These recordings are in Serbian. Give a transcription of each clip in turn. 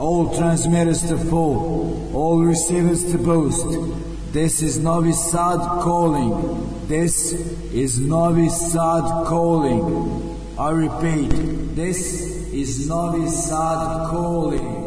all transmitters to full, all receivers to boost. This is Novi Sad calling. This is Novi Sad calling. I repeat, this is Novi Sad calling.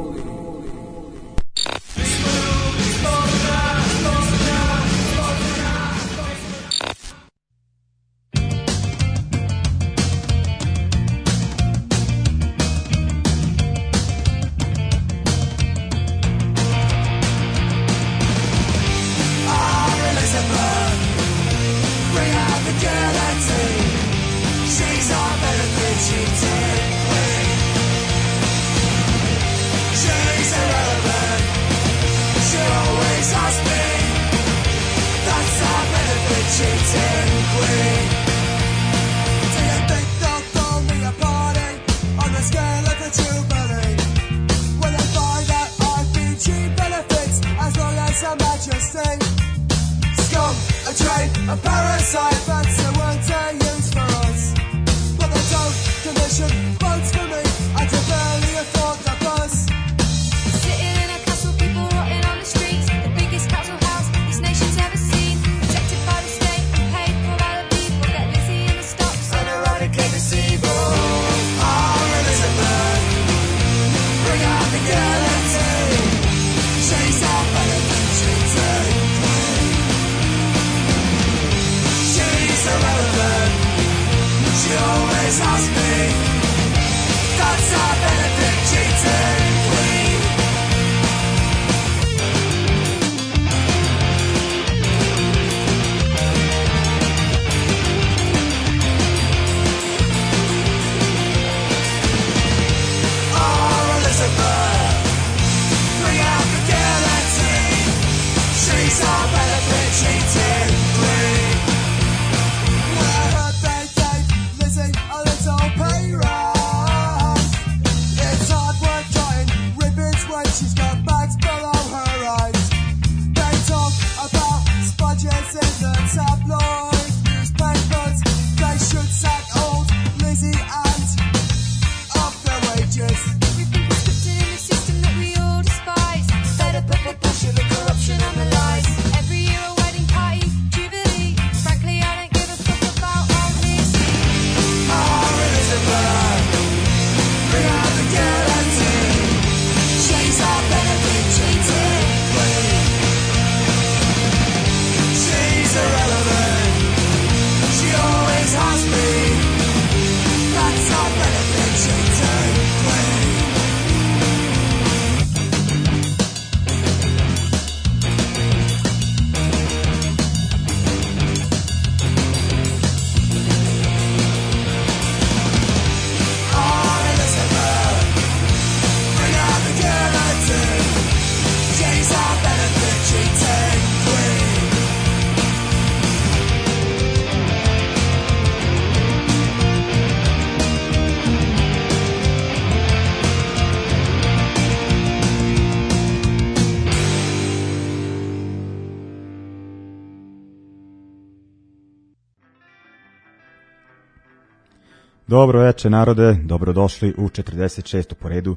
Dobro večer narode, dobrodošli u 46. po redu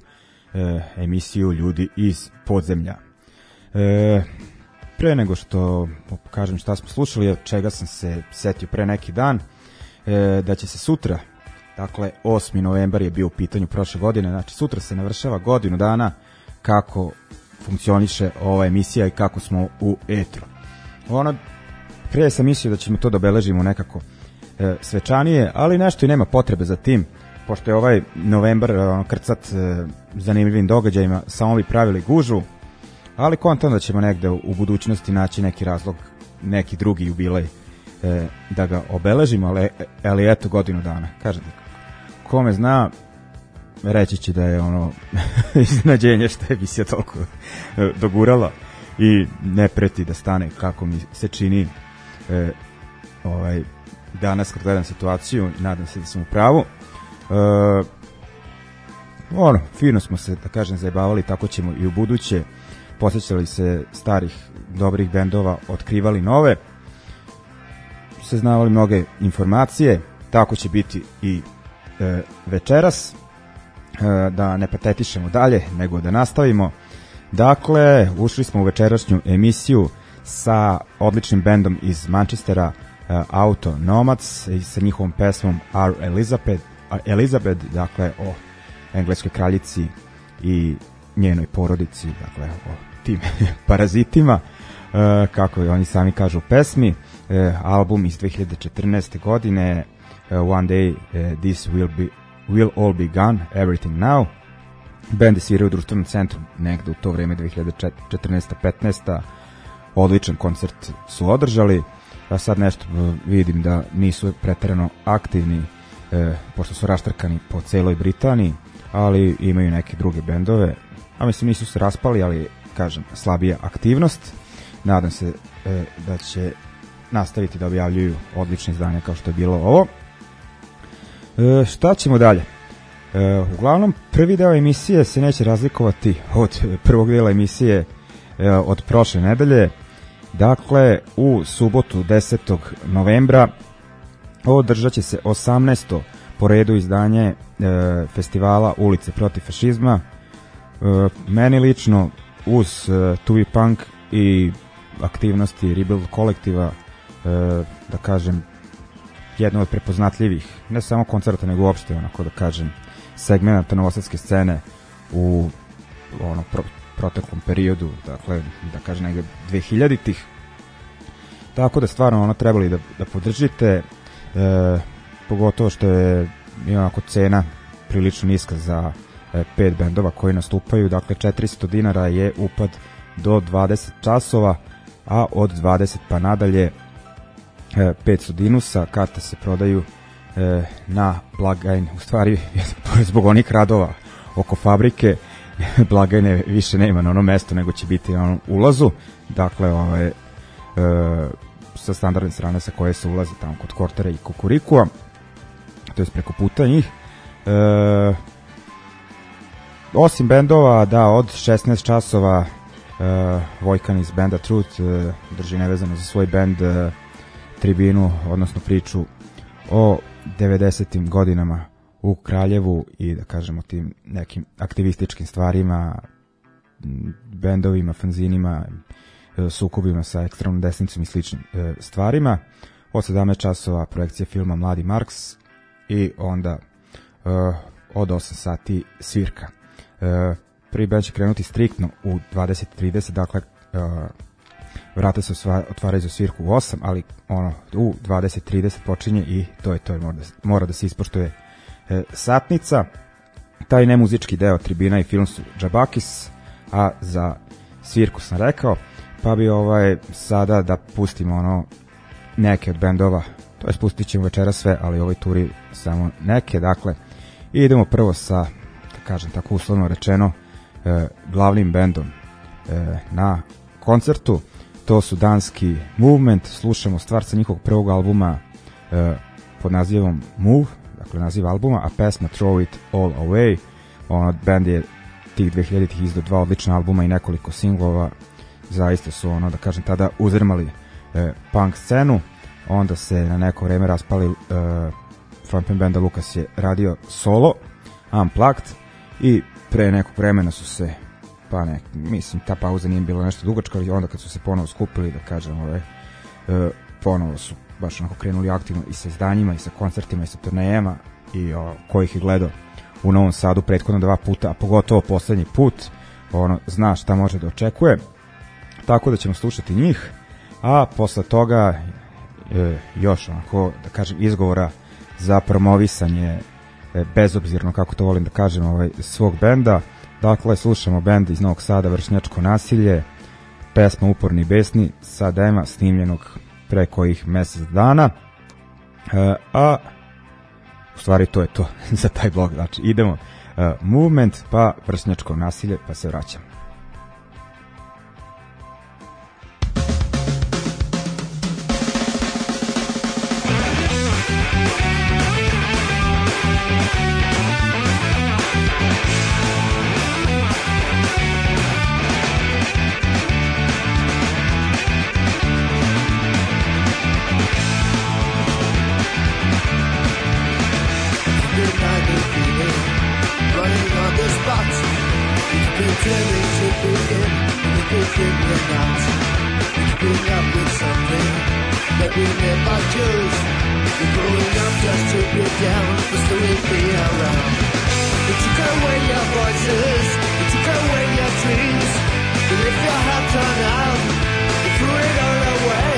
emisiju Ljudi iz podzemlja. Pre nego što kažem šta smo slušali, od čega sam se setio pre neki dan, da će se sutra, dakle 8. novembar je bio u pitanju prošle godine, znači sutra se navršava godinu dana kako funkcioniše ova emisija i kako smo u etru. Pre sam mislio da ćemo to da obeležimo nekako svečanije, ali nešto i nema potrebe za tim, pošto je ovaj novembar krcat zanimljivim događajima, samo bi pravili gužu, ali kontam da ćemo negde u budućnosti naći neki razlog, neki drugi jubilej da ga obeležimo, ali eto godinu dana. Kažete, kome zna, reći će da je iznenađenje što je emisija toliko dogurala i ne preti da stane kako mi se čini danas kad gledam situaciju, nadam se da sam u pravu. Fino smo se, da kažem, zajebavali, tako ćemo i u buduće, posjećali se starih dobrih bendova, otkrivali nove, saznavali mnoge informacije, tako će biti i večeras. da ne patetišemo dalje, nego da nastavimo. Dakle, ušli smo u večerašnju emisiju sa odličnim bendom iz Manchestera, Auto Nomads, i sa njihovom pesmom Our Elizabeth, dakle o engleskoj kraljici i njenoj porodici, dakle o tim parazitima, kako oni sami kažu u pesmi. Album iz 2014. godine, One Day This Will All Be Gone, Everything Now. Band je svirao u društvenom centru negde u to vreme, 2014-15. Odličan koncert su održali. Ja sad nešto vidim da nisu preterano aktivni, pošto su raštrkani po celoj Britaniji, ali imaju neke druge bendove. A mislim, nisu se raspali, ali kažem, slabija aktivnost. Nadam se da će nastaviti da objavljuju odlične izdanja kao što je bilo ovo. Šta ćemo dalje? Uglavnom, prvi deo emisije se neće razlikovati od prvog dela emisije od prošle nedelje. Dakle, u subotu 10. novembra održat će se 18. po redu izdanje festivala Ulice protiv fašizma. Meni lično, uz Tuvi Punk i aktivnosti Rebuild kolektiva, da kažem, jedno od prepoznatljivih, ne samo koncerta, nego uopšte, onako da kažem, segmenta novosadske scene u proteklom periodu, dakle, da kažem, negde 2000-ih. Tako da stvarno trebali da podržite, pogotovo što je onako cena prilično niska za 5 bendova koji nastupaju. Dakle, 400 dinara je upad do 20 časova, a od 20 pa nadalje 500 dinusa. Karte se prodaju na blagajni, u stvari zbog onih radova oko fabrike blagajne više nema na ono mesto, nego će biti na onom ulazu. Dakle, sa standardne strane sa koje se ulazi tamo kod Kortera i Kukurikua, to je preko puta njih. Osim bendova, da, od 16 časova Vojkan iz benda Truth drži nevezano za svoj bend tribinu, odnosno priču o 90. godinama u Kraljevu i, da kažemo, tim nekim aktivističkim stvarima, bendovima, fanzinima, sukobima sa ekstremnom desnicom i sličnim stvarima. Od 17 časova projekcija filma Mladi Marks i onda od 8 sati svirka. Prvi band će krenuti striktno u 20:30, dakle vrata se otvaraju za svirku u 8, ali u 20:30 počinje i to je mora da se ispoštuje satnica. Taj nemuzički deo tribina i film su Džabakis, a za svirku sam rekao, pa bi sada da pustimo neke od bendova, to je pustit ćemo večera sve, ali u ovoj turi samo neke. Dakle, idemo prvo sa, da kažem tako uslovno rečeno, glavnim bendom na koncertu. To su danski Movement. Slušamo stvar sa njihovog prvog albuma pod nazivom Move, dakle naziv albuma, a pesma Throw It All Away. Band je tih 2000-ih izdao 2 odlična albuma i nekoliko singlova. Zaista su, da kažem, tada uzrmali punk scenu. Onda se na neko vreme raspali, frontman benda Lukas je radio solo, Unplugged, i pre nekog vremena su se, mislim, ta pauza nije bila nešto dugačka, ali onda kad su se ponovo skupili, da kažem, ponovo su baš onako krenuli aktivno i sa izdanjima i sa koncertima i sa turnejama, i kojih je gledao u Novom Sadu prethodno 2 puta, a pogotovo poslednji put, zna šta može da očekuje. Tako da ćemo slušati njih, a posle toga još onako, da kažem, izgovora za promovisanje, bezobzirno, kako to volim da kažem, svog benda. Dakle, slušamo bend iz Novog Sada, Vršnjačko nasilje, pesma Uporni i besni, sa dema snimljenog pre kojih mesec dana, a u stvari to je to za taj blog. Znači, idemo Movement, pa Vršnjačko nasilje, pa se vraćamo. Running pretending to begin with the thing we're not. Bring up with something that we never choose. We're growing up just to be down, but still we'll be around. We took away your voices, we took away your dreams. We left your heart torn out, we threw it all away.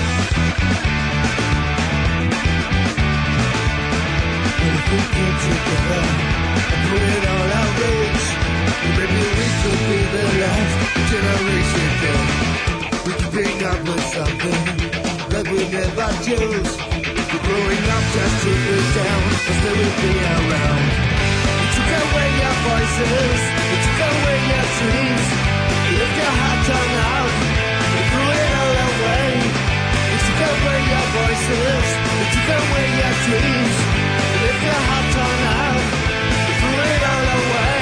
But if we came together and put it all our rage, maybe we could be the last generation then. We could bring up with something that we never choose. We're growing up just to be down, but still we'll be around. We took away your voices, we took away your dreams. We left your heart torn out, we threw it all away. We took away your voices, we took away your dreams. We left your heart torn out, we threw it all away.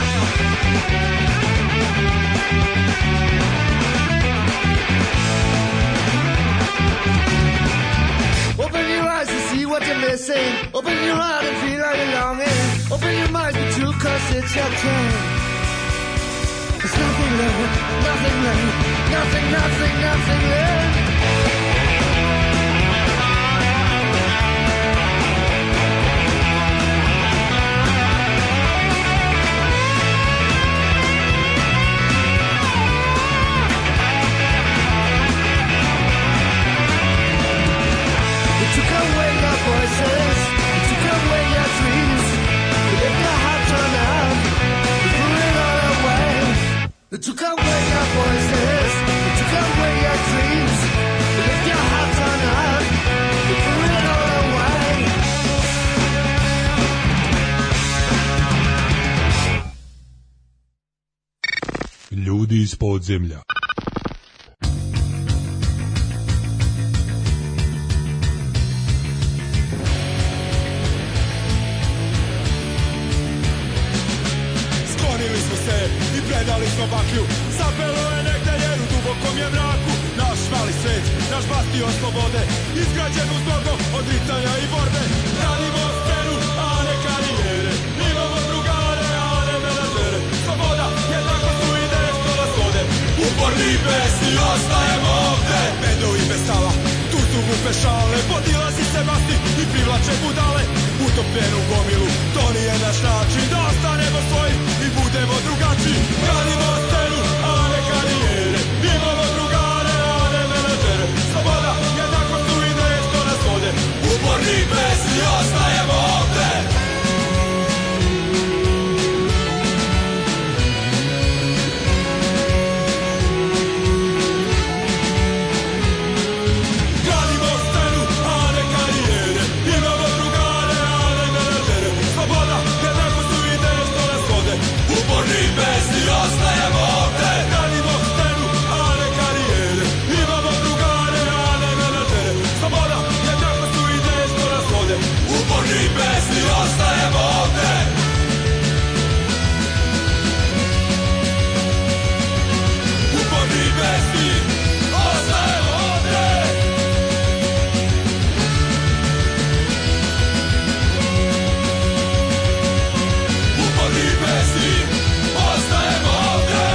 Open your eyes to see what you're missing. Open your heart and feel like belonging. Open your mind to truth, cause it's your turn. There's nothing left, nothing left, nothing, nothing, nothing left. Voices, we took away your dreams. We left your heart torn out, we threw it all away. We took away your voices, we took away your dreams. We left your heart torn out, we threw it all away. Ljudi iz podzemlja. Predali smo baklju, zapelo je negde jer u dubokom je mraku. Naš mali svet, naš bastion slobode, izgrađen uz mnogo odritanja i borbe. Radimo scenu, a ne karijere, imamo drugare, a ne menadžere. Sloboda, jednakost su ideje što nas vode. Uporni i besni ostajemo ovde. Bendovi bez stava, tu su glupe šale, podilazi se masti i privlače budale. Utopljenu gomilu, to nije naš način, da ostanemo svoji i budemo drugačiji. Radimo scenu, a ne karijere, imamo drugare, a ne menadžere. Sloboda, jednakost su ideje što nas vode. Uporni i besni ostajemo ovde. Radimo scenu, a ne karijere, imamo drugare, a ne menadžere. Sloboda, jednakost su ideje što nas vode. Uporni i besni ostajemo ovde. Radimo scenu, a ne karijere, imamo drugare, a ne menadžere. Sloboda, jednakost su ideje što nas vode. Uporni i besni ostajemo ovde. Uporni i besni ostajemo ovde. Uporni i besni ostajemo ovde.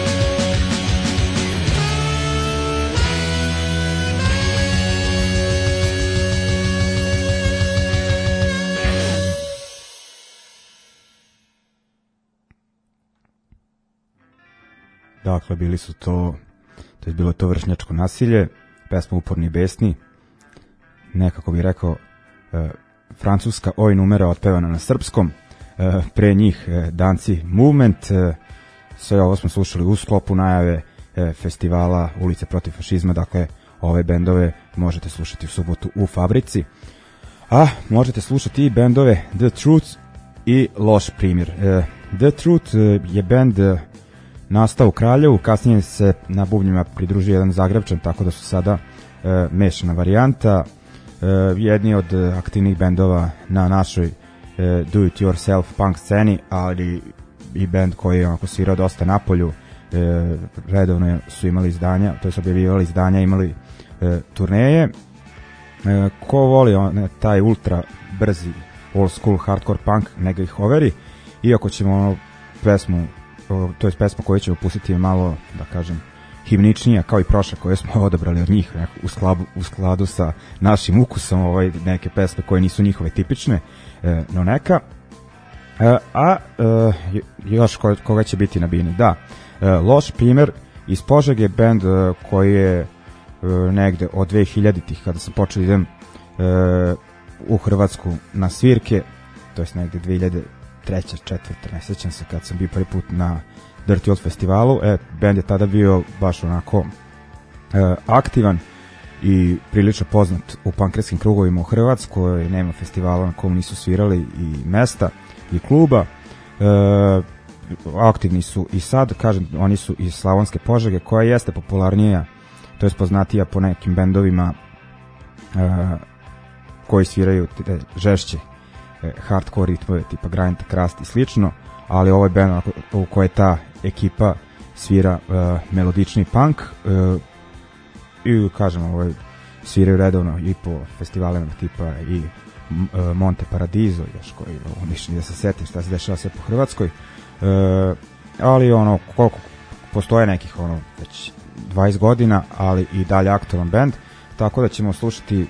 Dakle, bili su to je bilo to vršnjačko nasilje, pesma Uporni i besni, nekako bih rekao francuska oj numera otpevana na srpskom, pre njih Danci Movement, sve ovo smo slušali u sklopu najave festivala Ulice protiv fašizma, dakle ove bendove možete slušati u subotu u Fabrici, a možete slušati i bendove The Truth i Loš primjer. The Truth je bend nastao u Kraljevu, kasnije se na bubnjima pridružio jedan Zagrebčan, tako da su sada mešana varijanta. Jedni od aktivnih bendova na našoj do it yourself punk sceni, ali i bend koji je svirao dosta napolju, redovno su imali izdanja, to su objavljivali izdanja, imali turneje. Ko voli taj ultra brzi old school hardcore punk, neka ih overi, iako ćemo pesmu to je pesma koju ćemo pustiti malo, da kažem, himničnija, kao i prošle koje smo odabrali od njih, u skladu sa našim ukusom, neke pesme koje nisu njihove tipične, no neka. Još koga će biti na bini? Da, Loš primer iz Požege, band koji je negde od 2000-ih, kada sam počeo idem u Hrvatsku na svirke, to je negde 2003. 2004. ne sećam se, kad sam bio prvi put na Dirty Old festivalu. Band je tada bio baš onako aktivan i prilično poznat u pankerskim krugovima u Hrvatskoj. Nema festivala na kom nisu svirali i mesta i kluba. Aktivni su i sad, kažem, oni su iz Slavonske Požege, koja jeste popularnija, to je poznatija po nekim bendovima koji sviraju te žešće hardcore ritmove tipa Grind, Crust i slično, ali ovo je band u kojoj ta ekipa svira melodični punk i kažem, sviraju redovno i po festivalima tipa i Monte Paradiso, još koji ništa da se setim šta se dešava sve po Hrvatskoj, ali koliko postoje nekih već 20 godina, ali i dalje aktualan band, tako da ćemo slušati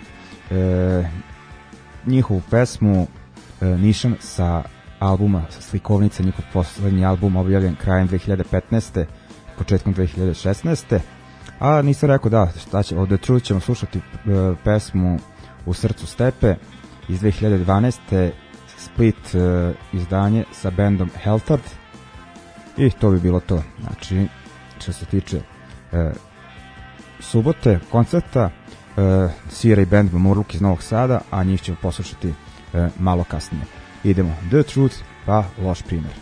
njihovu pesmu Nišan sa albuma, sa Slikovnica, njihov poslednji album objavljen krajem 2015. početkom 2016. A nisam rekao da, šta će, od The Truth ćemo slušati pesmu U srcu stepe iz 2012. split izdanje sa bandom Heltard i to bi bilo to. Znači, što se tiče subote, koncerta, svira i band Mamurluk iz Novog Sada, a njih ćemo poslušati malo kasnije. Idemo The Truth pa Loš primer.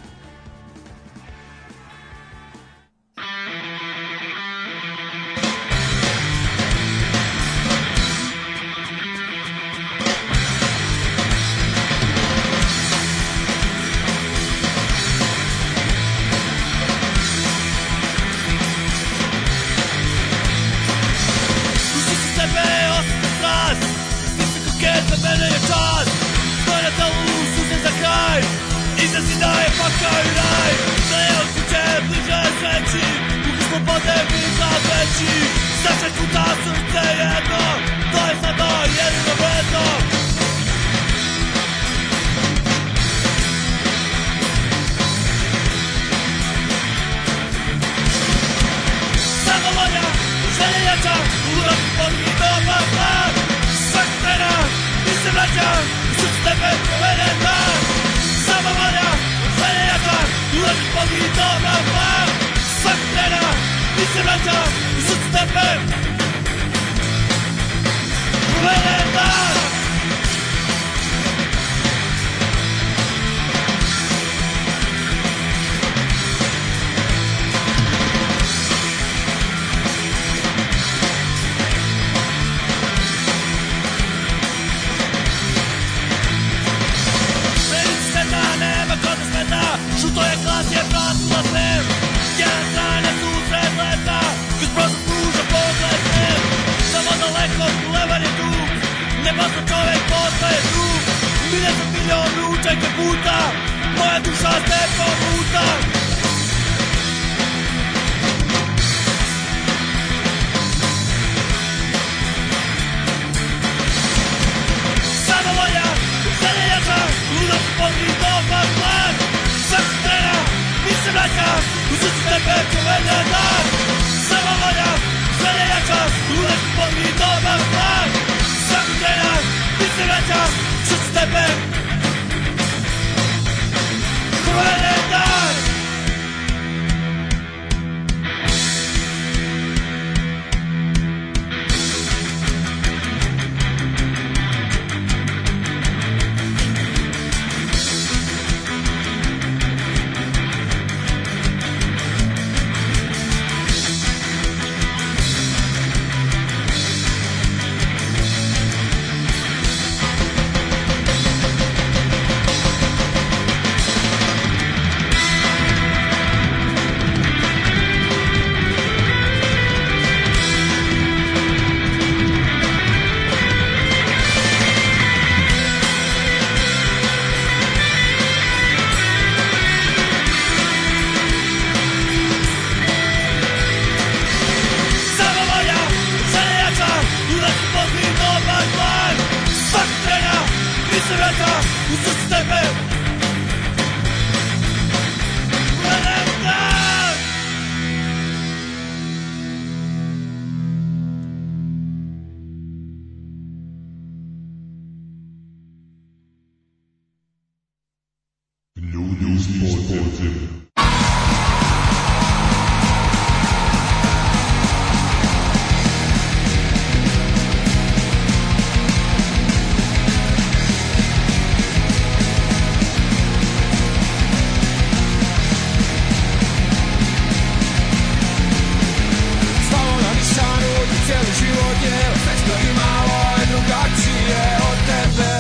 i malo je drugačije od tebe.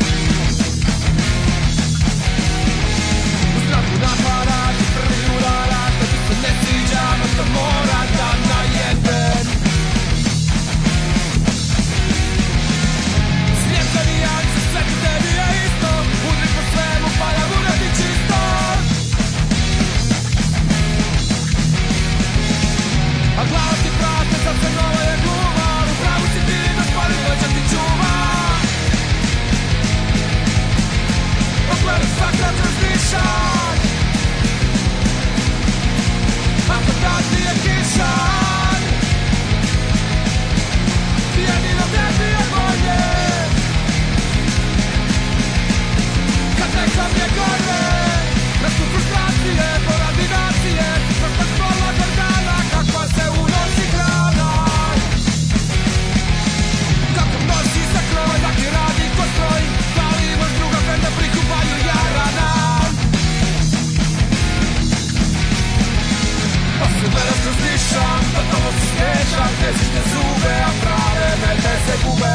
U strahu napada ti prvi udaraš, da ti se ne sviđa, no što mora da najebem. Slijepte nijanse, sve ti tebi je isto, udri po svemu pa da bude ti čisto. A glava ti prate, sad se nova je gluma, upravo si ti, gospodin dođe ti čuva. Ogledaj svakrat razmišljaj, ako dan ti je kišan, jedino tebi je bolje. Kad nekam je gore, da su frustracije, poradi nacije, vrsta stvola gorgana, kakva se unosi hrana. Kako nosi za kroj, da ti radi ko stroj, da li imaš druga benda prikupaju jarana. Pa se gledaš razmišljam, da tamo se smiješam, tezište zube, a prave mete se gube.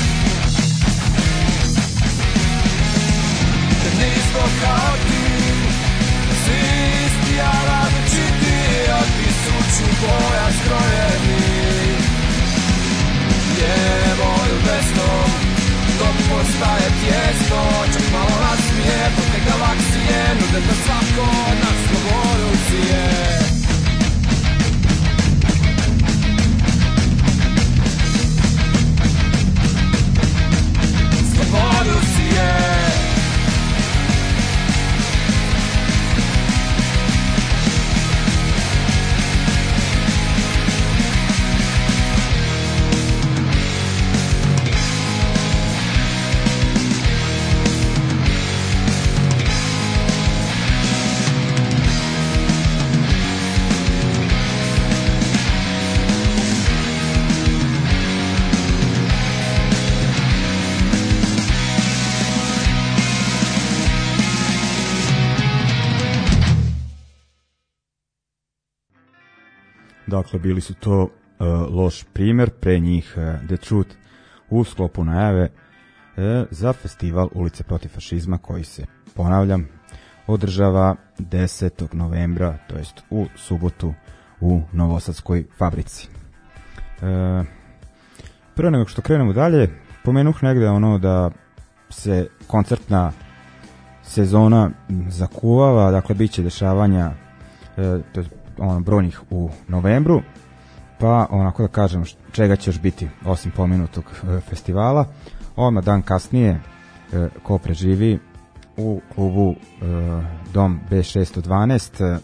Nismo kao ti, svi isti, a različiti, od tisuću boja skrojeni. Lijevo ili desno, to postaje tijesto, čak malo nasmije, pod te galaksije, nude da svako od nas slobodu sije. Slobodu sije. Dakle, bili su to loš primjer, pre njih The Truth u sklopu najave za festival Ulice protiv fašizma koji se, ponavljam, održava 10. novembra, to jest u subotu u Novosadskoj fabrici. Prvo nego što krenemo dalje, pomenuh negde ono da se koncertna sezona zakuvava, dakle bit će dešavanja brojnih u novembru, pa onako da kažem čega će još biti osim pomenutog festivala. Odmah dan kasnije ko preživi u klubu Dom B612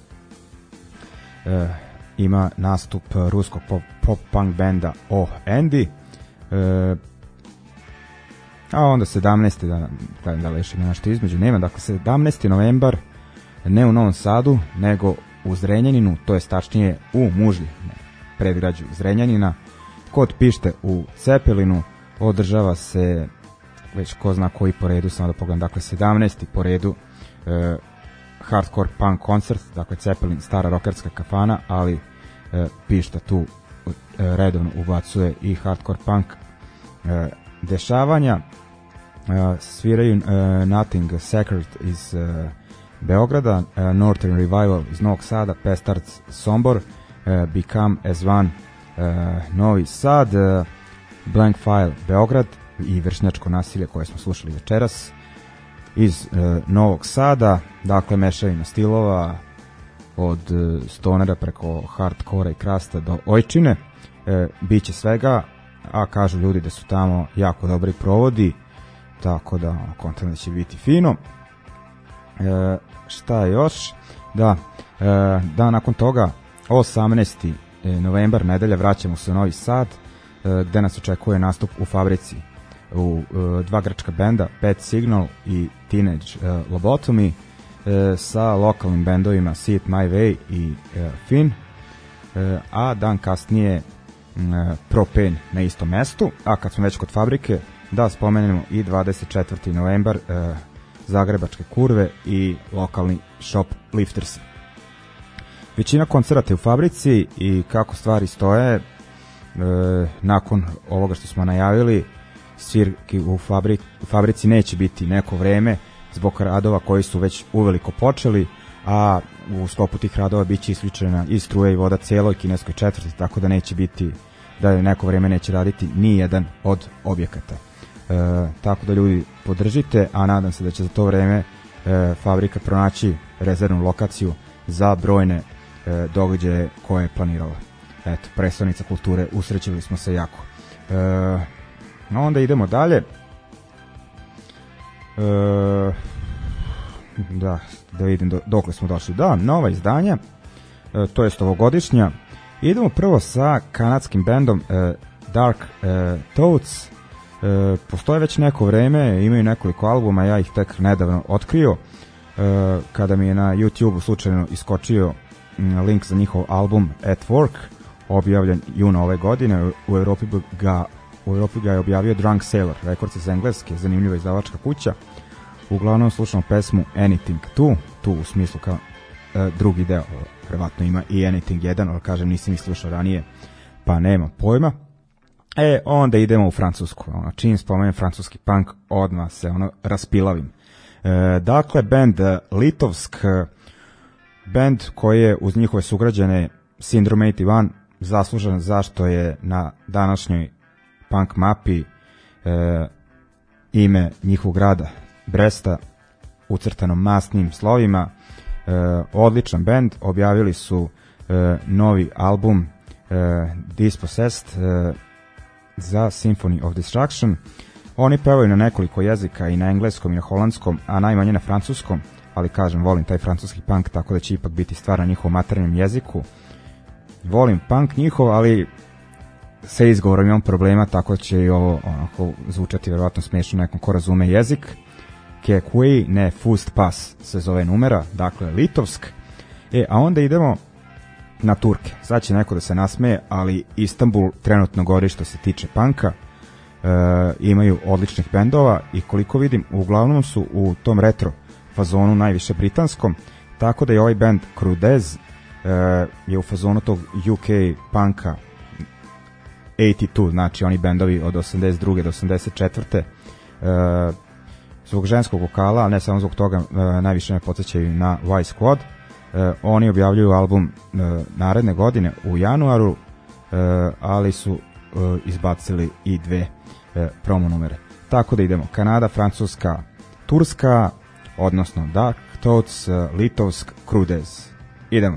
ima nastup ruskog pop-punk benda Oh Andy, a onda 17. da li još ima nešto između, nema, dakle 17. novembar ne u Novom Sadu nego u Zrenjaninu, to je tačnije u Mužlji, predgrađu Zrenjanina, kod Pište u Cepelinu. Održava se već ko zna koji po redu, samo da pogledam, dakle 17. po redu hardcore punk koncert, dakle Cepelin, stara rokerska kafana, ali Pišta tu redovno ubacuje i hardcore punk dešavanja. Sviraju Nothing Sacred iz Beograda, Northern Revival iz Novog Sada, Pestards Sombor, Become as One Novi Sad, Blank File Beograd i Vršnjačko nasilje koje smo slušali večeras iz Novog Sada. Dakle, mešavina stilova od stonera preko hardcora i krasta do ojčine, biće svega, a kažu ljudi da su tamo jako dobri provodi, tako da kontent će biti fino. Šta je još? Da, nakon toga 18. novembar, nedelja, vraćamo se u Novi Sad, gde nas očekuje nastup u fabrici u dva grčka benda, Bad Signal i Teenage Lobotomy, sa lokalnim bendovima See It My Way i Fin, a dan kasnije Propane na istom mestu. A kad smo već kod fabrike, da spomenemo i 24. novembar, Zagrebačke kurve i lokalni Shoplifters. Većina koncerata je u fabrici i kako stvari stoje, nakon ovoga što smo najavili, svirki u fabrici neće biti neko vreme zbog radova koji su već uveliko počeli, a u sklopu tih radova biće isključena i struja i voda cijeloj kineskoj četvrti, tako da neće biti, da neko vreme neće raditi ni jedan od objekata. Tako da ljudi podržite, a nadam se da će za to vreme fabrika pronaći rezervnu lokaciju za brojne događaje koje je planirala. Eto, predstavnica kulture, usrećili smo se jako. Onda idemo dalje. Da vidim dokle smo došli. Da, nova izdanja, to jest ovogodišnja. Idemo prvo sa kanadskim bendom Dark Thoughts. Postoje već neko vreme, imaju nekoliko albuma, ja ih tek nedavno otkrio, kada mi je na YouTube slučajno iskočio link za njihov album At Work, objavljen juna ove godine. U Evropi ga je objavio Drunk Sailor Records iz Engleske, zanimljiva izdavačka kuća. Uglavnom slušamo pesmu Anything tu u smislu kao drugi deo, verovatno ima i Anything 1, ali kažem nisam ih slušao ranije pa nema pojma. Onda idemo u Francusku. Čim spomenem francuski punk, odmah se raspilavim. Dakle, band Litovsk, band koji je uz njihove sugrađane Syndrome 81 zaslužan zašto je na današnjoj punk mapi ime njihovog grada Bresta ucrtano masnim slovima. Odličan band, objavili su novi album Dispossessed za Symphony of Destruction. Oni pevaju na nekoliko jezika, i na engleskom i na holandskom, a najmanje na francuskom, ali kažem, volim taj francuski punk, tako da će ipak biti stvar na njihovom maternjem jeziku. Volim punk njihov, ali sa izgovorom imam problema, tako će i ovo onako zvučati verovatno smiješno nekom ko razume jezik. Que qui ne fust pas se zove numera, dakle Litovsk. A onda idemo na Turke. Sad će neko da se nasmeje, ali Istanbul trenutno gori što se tiče panka. Imaju odličnih bendova i koliko vidim uglavnom su u tom retro fazonu, najviše britanskom, tako da je ovaj band Crudez je u fazonu tog UK punka 82, znači oni bendovi od 82. do 84. Zbog ženskog vokala, a ne samo zbog toga, najviše me podsjećaju na Y Squad. Oni objavljuju album naredne godine u januaru, ali su izbacili i dve promo numere. Tako da idemo Kanada, Francuska, Turska, odnosno Dark Thoughts, Litovsk, Crudez. Idemo.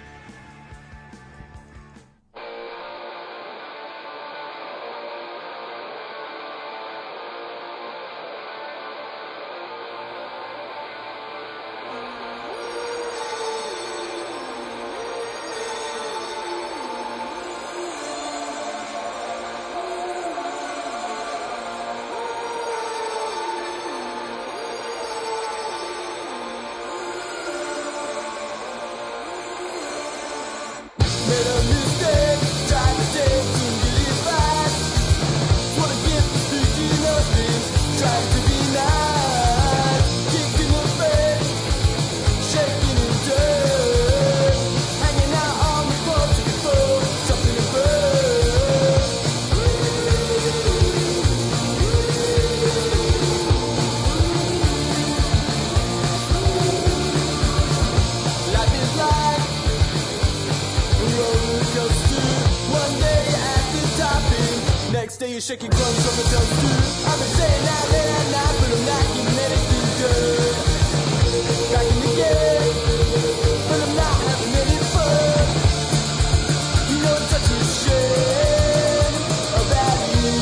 Shaking crumbs from the toast. I've been saying that late at night, but I'm not keeping anything good. Back in the game, but I'm not having any fun. You know it's such a shame about you.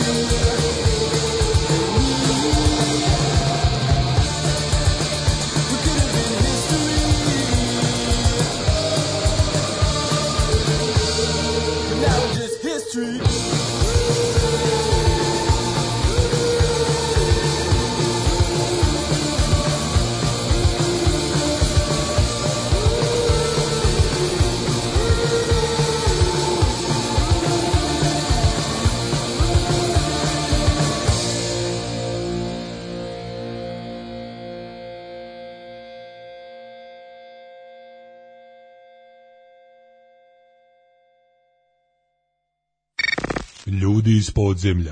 We could have been history, but now we're just history. Ljudi iz podzemlja.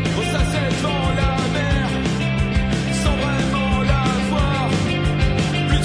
Plus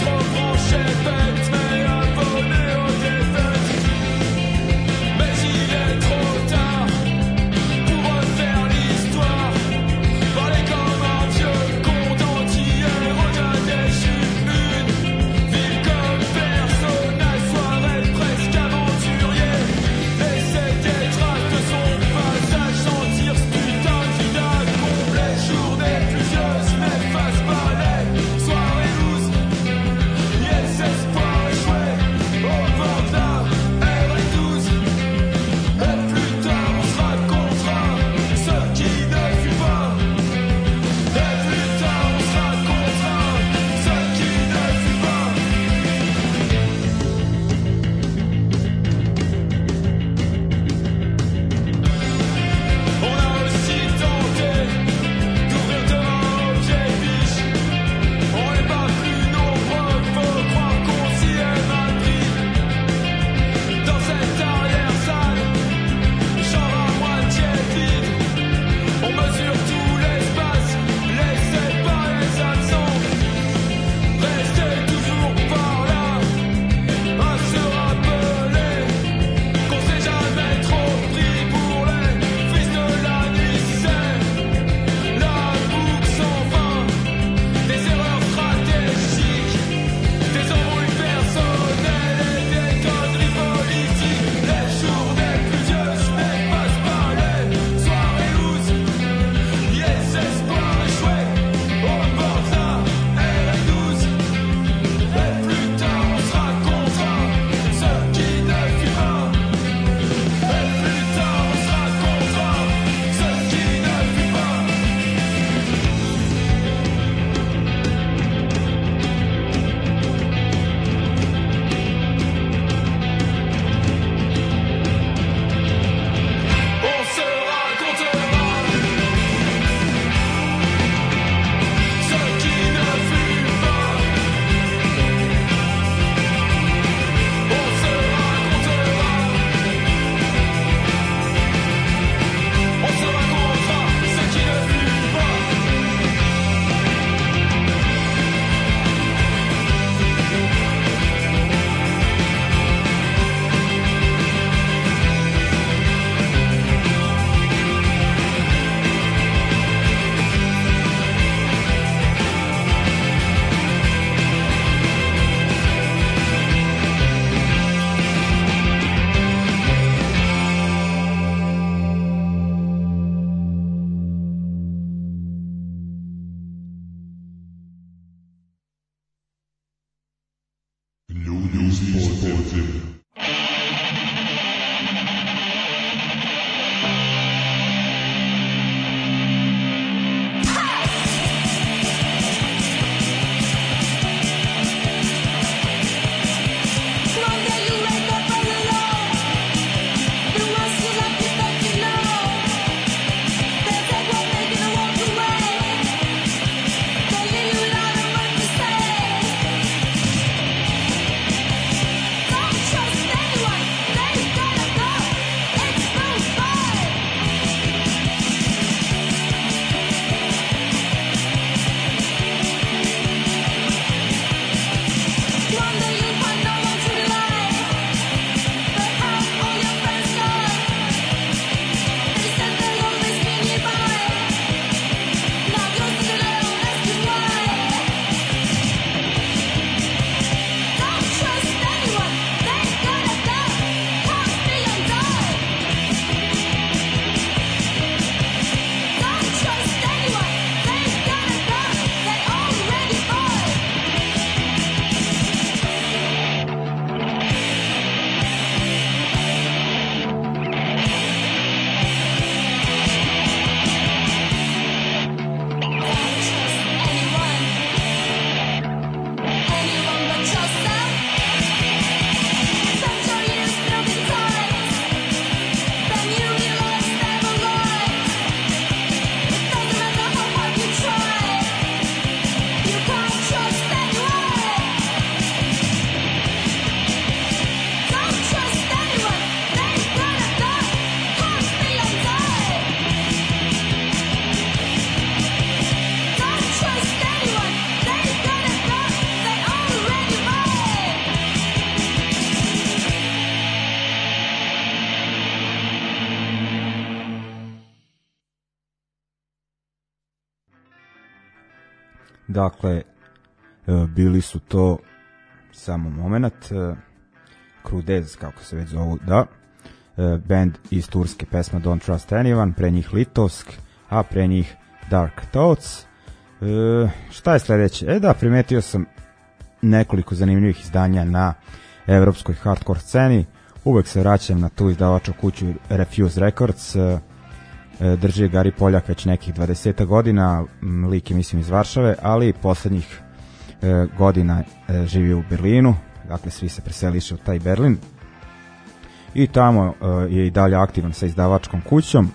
Dakle, bili su to samo moment, Crudez, kako se već zovu, da, band iz Turske, pesma Don't Trust Anyone, pre njih Litovsk, a pre njih Dark Thoughts. Šta je sledeće? Da, primetio sam nekoliko zanimljivih izdanja na evropskoj hardcore sceni. Uvek se vraćam na tu izdavačku kuću Refuse Records. Drži je Gari Poljak već nekih 20 godina, lik je mislim iz Varšave, ali poslednjih godina živi u Berlinu, dakle svi se preseliše u taj Berlin i tamo je i dalje aktivan sa izdavačkom kućom.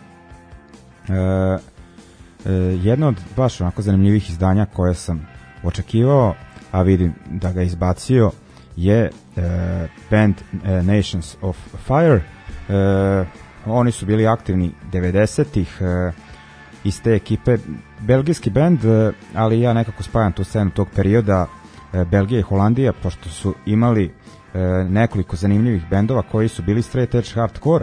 Jedno od baš onako zanimljivih izdanja koje sam očekivao, a vidim da ga izbacio, je band Nations of Fire. Oni su bili aktivni 90-ih, iz te ekipe, belgijski band, ali ja nekako spajam tu scenu tog perioda, Belgija i Holandija, pošto su imali nekoliko zanimljivih bendova koji su bili straight edge hardcore,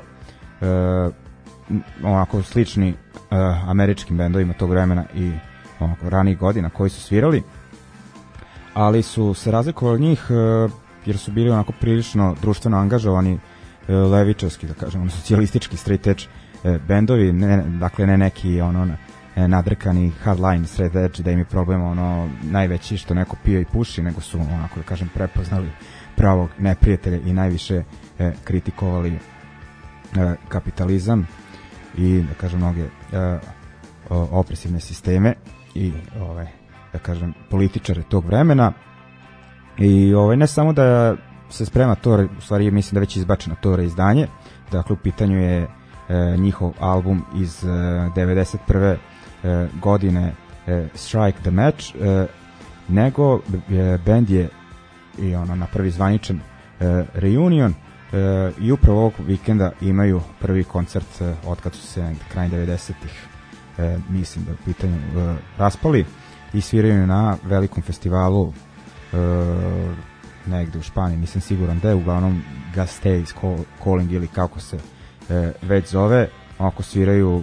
onako slični američkim bendovima tog vremena i onako ranijih godina koji su svirali, ali su se razlikovali od njih jer su bili onako prilično društveno angažovani, levičarski, da kažemo, socijalistički straight edge bendovi, dakle ne neki nadrkani hardline straight edge da im je problem najveći što neko pije i puši, nego su onako, da kažem, prepoznali pravog neprijatelja i najviše kritikovali kapitalizam i, da kažem, mnoge opresivne sisteme i da kažem političare tog vremena. I ne samo da se sprema to, u stvari mislim da već izbačeno to reizdanje, dakle u pitanju je njihov album iz 91. godine Strike the Match, nego band je i na prvi zvaničan reunion i upravo ovog vikenda imaju prvi koncert otkad su se kraj 90-ih mislim da u pitanju raspali i sviraju na velikom festivalu negde u Španiji, nisam siguran da je, uglavnom Gasteiz Calling ili kako se već zove. Onako sviraju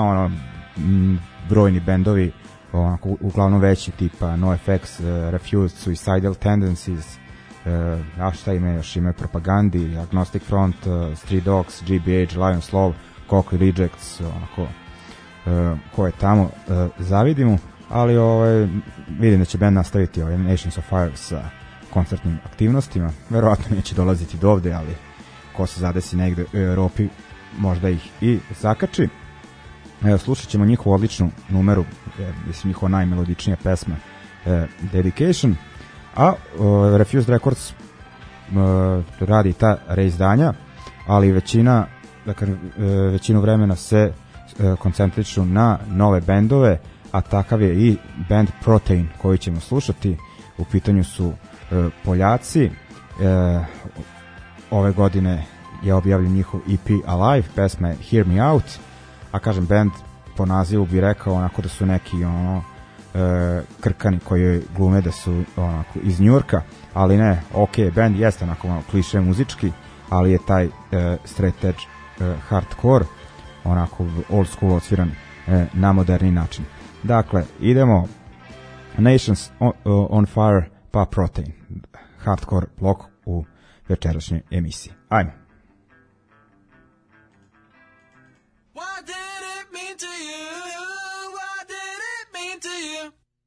brojni bendovi, onako uglavnom veći, tipa NoFX, Refused, Suicidal Tendencies, a šta ime još, imaju Propagandi, Agnostic Front, Street Dogs, GBH, Lions Love, Cockly Rejects, onako ko je tamo, zavidimo, ali vidim da će band nastaviti Nations of Fire sa koncertnim aktivnostima, verovatno neće dolaziti do ovde, ali ko se zadesi negde u Europi možda ih i zakači. Slušat ćemo njihovu odličnu numeru, mislim njihova najmelodičnija pesma, Dedication, a Refused Records radi ta reizdanja, ali većinu vremena se koncentriču na nove bendove, a takav je i band Protein koji ćemo slušati. U pitanju su Poljaci, ove godine je objavljen njihov EP Alive, pesma je Hear Me Out, a kažem band po nazivu bi rekao onako da su neki krkani koji glume da su onako iz Njujorka, ali ne, ok, band jeste onako kliše muzički, ali je taj straight edge hardcore, onako old school odsviran na moderni način. Dakle, idemo Nations on Fire pa Protein, hardcore blok u večerašnjoj emisiji. Ajmo. What did it mean to you? What did it mean to you?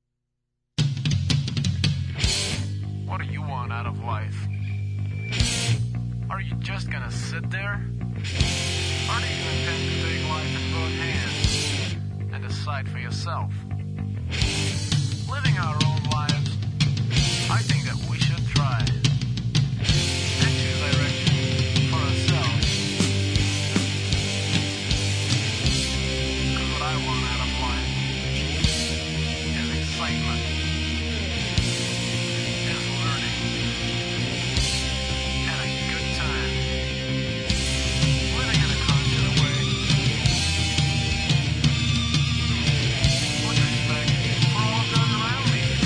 What do you want out of life? Are you just gonna sit there? Or do you intend to take life in both hands and decide for yourself? Living our own lives, I think that we should try and choose direction for ourselves. Because what I want out of life is excitement, is learning, and a good time. Living in a conscious way. With respect for all those around me.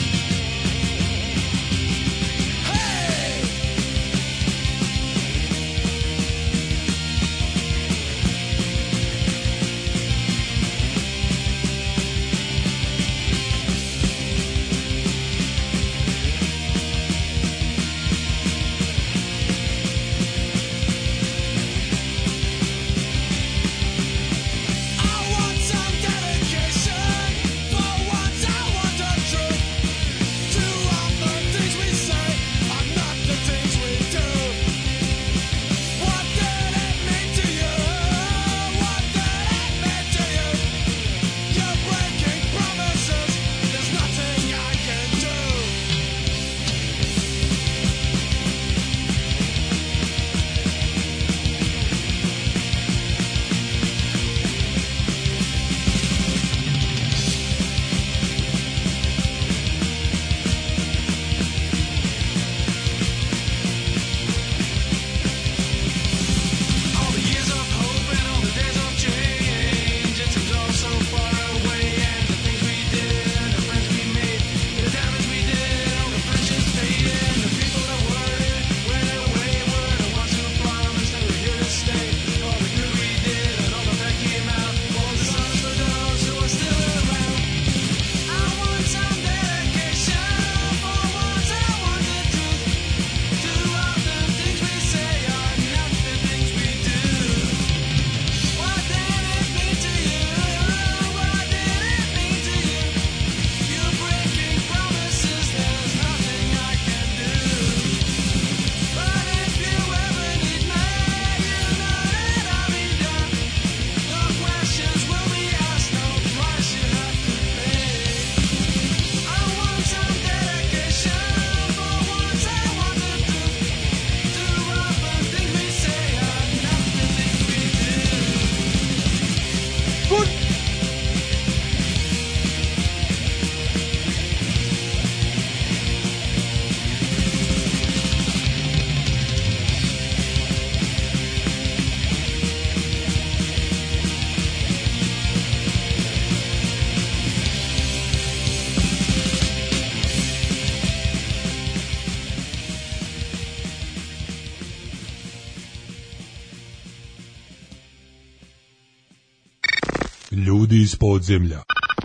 iz podzemlja.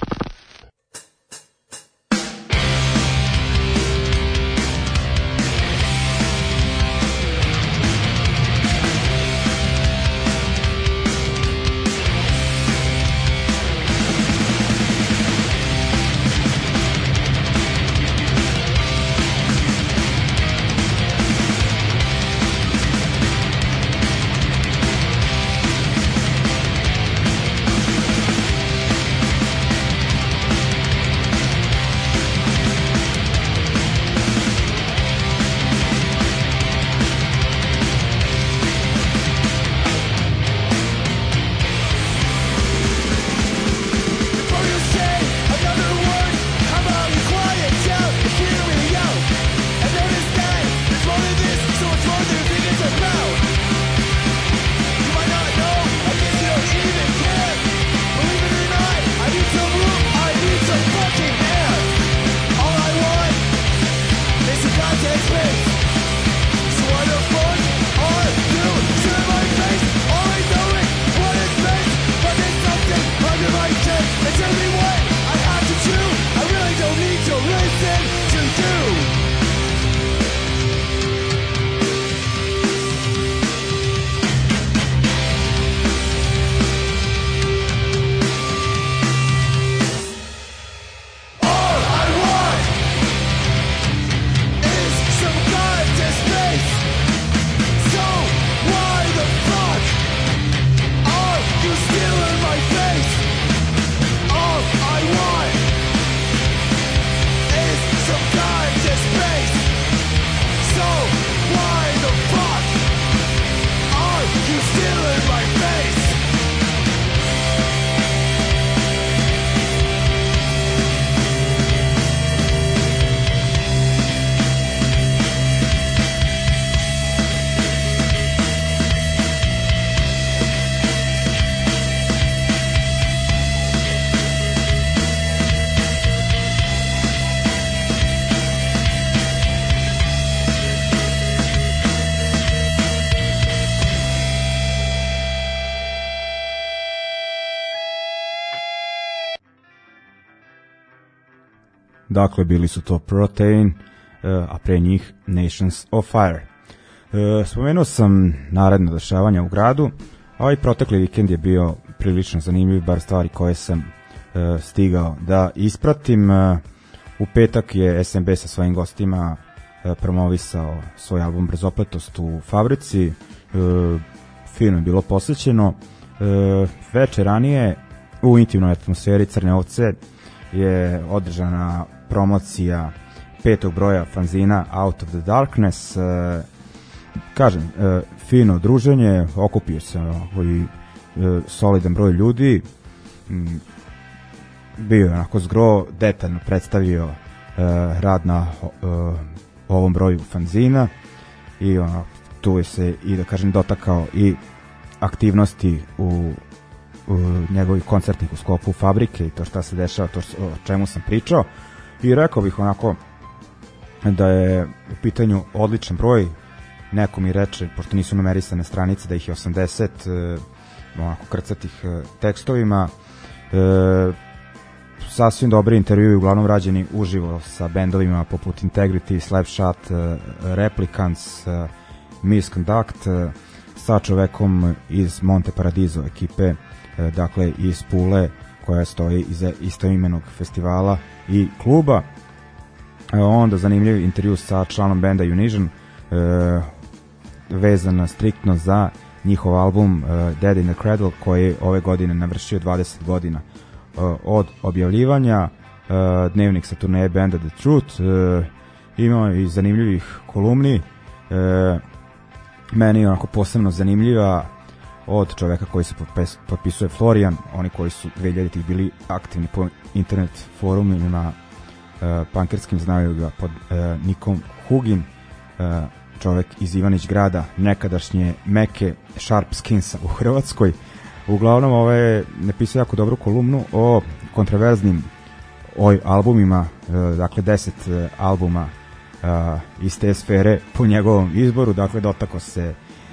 Dakle, bili su to Protein, a pre njih Nations of Fire. Spomenuo sam naredno dešavanja u gradu, a ovaj protekli vikend je bio prilično zanimljiv, bar stvari koje sam stigao da ispratim. U petak je SMB sa svojim gostima promovisao svoj album Brzopletost u Fabrici. Fino je bilo posvećeno. Veče ranije u intimnoj atmosferi Crne ovce je održana promocija 5. broja fanzina Out of the Darkness. Kažem, fino druženje, okupio se i solidan broj ljudi. Bio je onako zgro, detaljno predstavio rad na ovom broju fanzina i tu je se i da kažem dotakao i aktivnosti u njegovih koncertnih u sklopu Fabrike i to šta se dešava, to o čemu sam pričao, i rekao bih onako da je u pitanju odličan broj. Neko mi reče, pošto nisu numerisane stranice, da ih je 80 onako krcatih tekstovima. Sasvim dobri intervjui, uglavnom rađeni uživo sa bendovima poput Integrity, Slapshot, Replicants, Misconduct, sa čovekom iz Monte Paradiso ekipe, dakle iz Pule, koja stoji iza istoimenog festivala i kluba. Onda zanimljiv intervju sa članom benda Unision, vezan striktno za njihov album Dead in the Cradle, koji je ove godine navršio 20 godina od objavljivanja. Dnevnik sa turneje benda The Truth, ima i zanimljivih kolumni. Meni je onako posebno zanimljiva od čoveka koji se potpisuje Florian, oni koji su 2000-ih bili aktivni po internet forumima punkerskim, znaju ga pod nikom Hugin, čovek iz Ivanić grada, nekadašnje Meke Sharp Skinsa u Hrvatskoj. Uglavnom, je napisao jako dobru kolumnu o kontroverznim albumima, dakle 10 albuma iz te sfere po njegovom izboru. Dakle, dotako se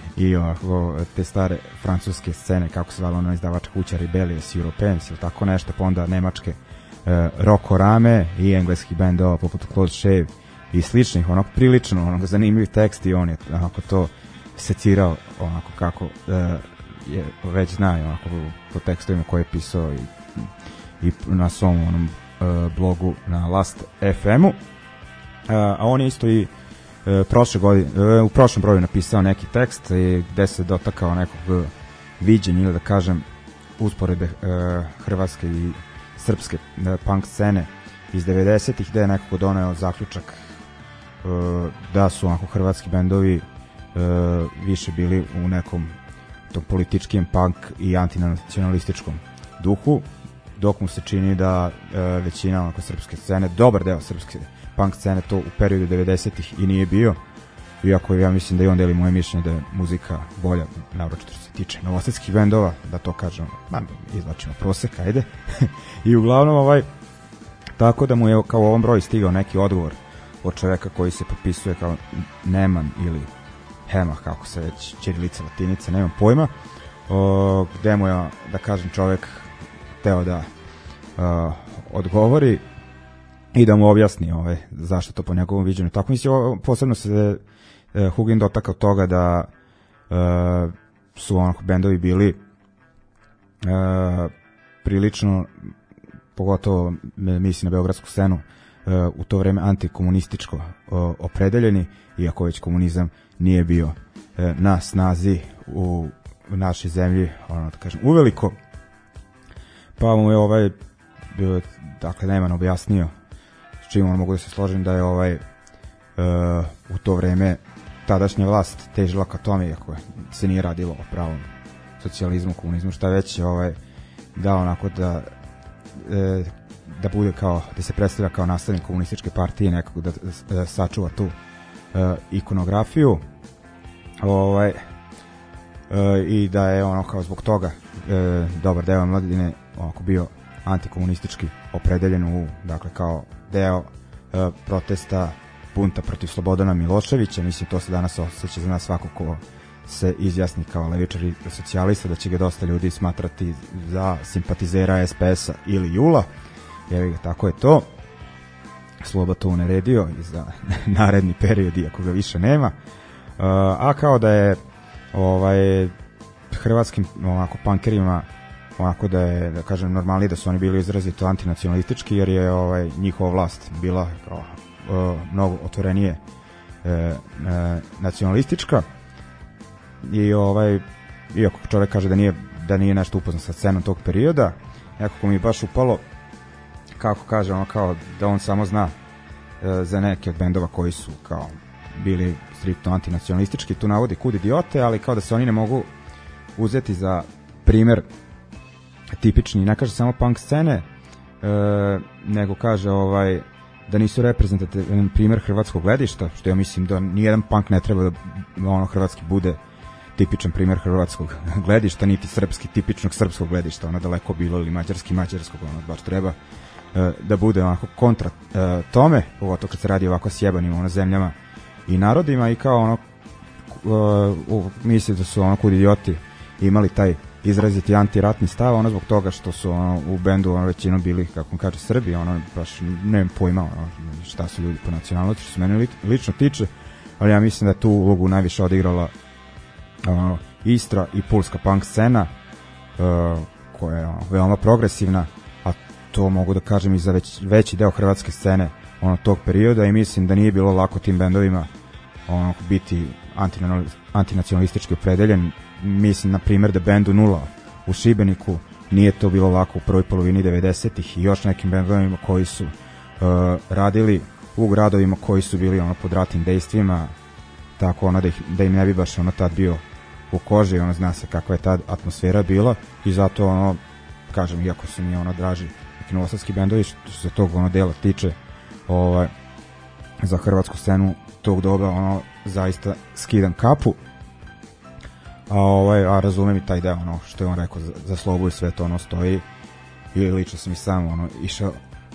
i ovako, te stare francuske scene, kako se zvala ona izdavačka kuća Rebellious Europeans ili tako nešto, pa onda nemačke Rokorame i engleskih bendova poput Close Shave i sličnih, onako prilično onako zanimljiv tekst i on je onako to secirao onako kako je već znao onako po tekstovima koje je pisao i na svom onom blogu na Last FM-u, a on je isto i prošle godine, u prošlom broju napisao neki tekst gde se dotakao nekog viđenja ili da kažem usporede hrvatske i srpske punk scene iz 90-ih, gde je nekako doneo zaključak da su onako hrvatski bendovi više bili u nekom tom političkim punk i antinacionalističkom duhu, dok mu se čini da većina onako srpske scene, dobar deo srpske punk scene to u periodu 90-ih i nije bio, iako ja mislim da i on deli moje mišljenje da je muzika bolja, naročito što se tiče novosadskih bendova, da to kažem, izlačimo prosek, ajde. I uglavnom tako da mu je kao u ovom broju stigao neki odgovor od čoveka koji se potpisuje kao Neman ili Hema, kako se već ćirilica, latinica, nemam pojma, gde mu je, da kažem, čovek teo da odgovori i da mu objasni zašto to po njegovom viđenju. Tako mislim, posebno se Hugin dotakao toga da su onako bendovi bili prilično, pogotovo mislim na beogradsku scenu, u to vreme antikomunističko opredeljeni, iako već komunizam nije bio na snazi u našoj zemlji, ono da kažem, uveliko. Pa mu je dakle Neman objasnio, s čim mogu da se složim, da je u to vreme tadašnja vlast težila ka tome, iako se nije radilo o pravom socijalizmu, komunizmu, šta već, da onako da bude kao, da se predstavlja kao nastavnik komunističke partije, nekako da sačuva tu ikonografiju, i da je ono kao zbog toga dobar deo mladine onako bio antikomunistički opredeljen u, dakle, kao deo protesta bunta protiv Slobodana Miloševića. Mislim, to se danas osjeća za nas svako ko se izjasni kao levičar i socijalista, da će ga dosta ljudi smatrati za simpatizera SPS-a ili JUL-a, jer tako je to. Sloba to uneredio i za naredni period, iako ga više nema. A kao da je hrvatskim onako punkerima onako da je, da kažem, normalnije da su oni bili izrazito antinacionalistički, jer je njihova vlast bila kao mnogo otvorenije nacionalistička, i iako čovjek kaže da nije nešto upoznan sa scenom tog perioda, nekako mi je baš upalo, kako kaže, kao da on samo zna za neke od bendova koji su kao bili striktno antinacionalistički. Tu navodi Kud idiote, ali kao da se oni ne mogu uzeti za primer tipični, ne kaže samo punk scene, nego kaže da nisu reprezentativan primer hrvatskog gledišta, što ja mislim da nijedan punk ne treba da hrvatski bude tipičan primer hrvatskog gledišta, niti srpski tipičnog srpskog gledišta, ono daleko bilo, ili mađarskog, ono baš treba da bude onako kontra tome, pogotovo kad se radi ovako sjebanim zemljama i narodima, i kao misli da su Kud idioti imali taj izraziti antiratni stav, zbog toga što su u bendu većinom bili, kako kaže, Srbi, baš nemam pojma šta su ljudi po nacionalnosti, što se mene lično tiče, ali ja mislim da je tu ulogu najviše odigrala Istra i pulska punk scena, koja je veoma progresivna, a to mogu da kažem i za veći deo hrvatske scene tog perioda, i mislim da nije bilo lako tim bendovima biti antinacionalistički opredeljen. Mislim, na primjer, da bendu Nula u Šibeniku nije to bilo lako u prvoj polovini 90-ih, i još nekim bendovima koji su radili u gradovima koji su bili pod ratnim dejstvima, tako da im ne bi baš tad bio u koži, zna se kakva je tad atmosfera bila, i zato kažem, iako su mi draži neki novosadski bendovi, što se tog dela tiče, za hrvatsku scenu tog doba zaista skidam kapu, a razumem i taj deo, što je on rekao za slobu i sve to stoji, i lično sam i sam išao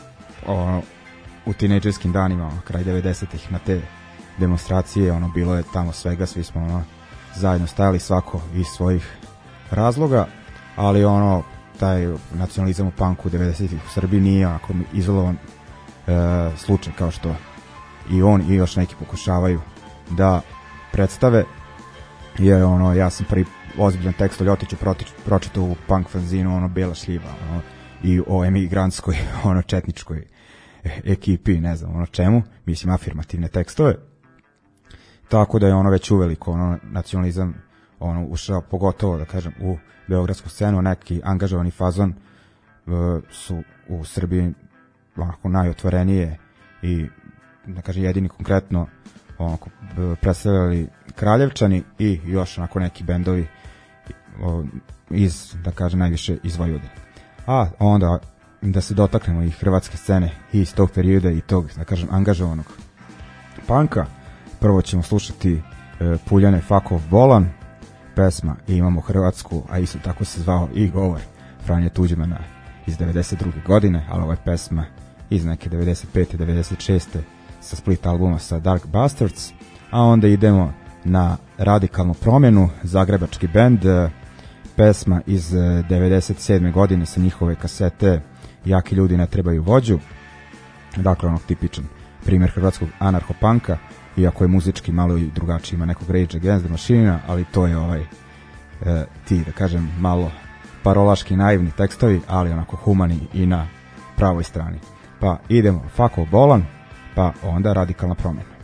u tinejdžerskim danima kraj 90-ih na te demonstracije, bilo je tamo svega, svi smo zajedno stajali svako iz svojih razloga, ali ono, taj nacionalizam u punku 90-ih u Srbiji nije onako izolovan slučaj kao što i on i još neki pokušavaju da predstave, jer ono, ja sam prvi ozbiljan tekst o Ljotiću pročitao u punk fanzinu, ono, Bela šljiva, ono, i o emigrantskoj, ono, četničkoj ekipi, ne znam ono čemu, mislim afirmativne tekstove, tako da je ono već uveliko ono, nacionalizam ono, ušao, pogotovo da kažem u beogradsku scenu. Neki angažovani fazon su u Srbiji onako najotvorenije i da kažem jedini konkretno onako predstavljali Kraljevčani i još onako neki bendovi iz, da kažem, najviše iz Vojvodine. A onda da se dotaknemo i hrvatske scene iz tog perioda i tog, da kažem, angažovanog punka. Prvo ćemo slušati Puljane Fakov Bolan, pesma I imamo Hrvatsku, a isto tako se zvao i govor Franje Tuđmana iz 92. godine, ali ovo je pesma iz neke 95. 96. sa Split albuma sa Dark Bastards. A onda idemo na Radikalnu promjenu, zagrebački bend, pesma iz 97. godine sa njihove kasete Jaki ljudi ne trebaju vođu. Dakle, onog tipičan primjer hrvatskog anarcho-punka, iako je muzički malo i drugačiji, ima nekog Rage Against the Machine, ali to je ti, da kažem, malo parolaški naivni tekstovi, ali onako humani i na pravoj strani. Pa idemo Fakov Bolan, pa onda Radikalna promjena.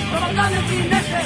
propagande ti neće.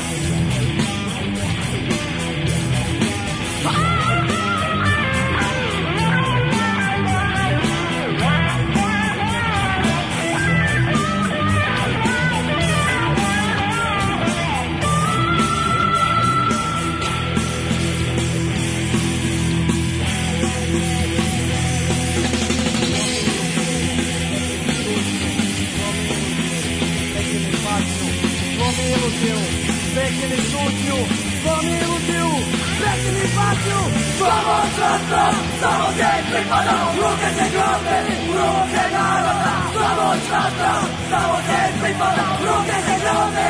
Prekini šutnju, slomi iluziju, prekini patnju, slovo šatra, samo gdje pripada, u ruke se grobe, u ruke naroda, slovo šatra, samo gdje pripada, u ruke se grobe.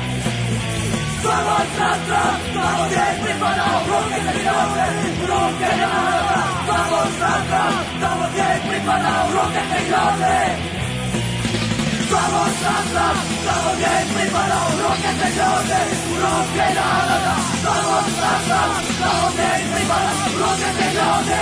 Slovo šatra, samo gdje pripada, u ruke se grobe, u ruke naroda, slovo šatra, samo gdje pripada, u ruke se grobe. Slavo šatra, slavo gdje pripada, u ruke se grobe, u ruke naroda. Slavo šatra, slavo gdje pripada, u ruke se grobe.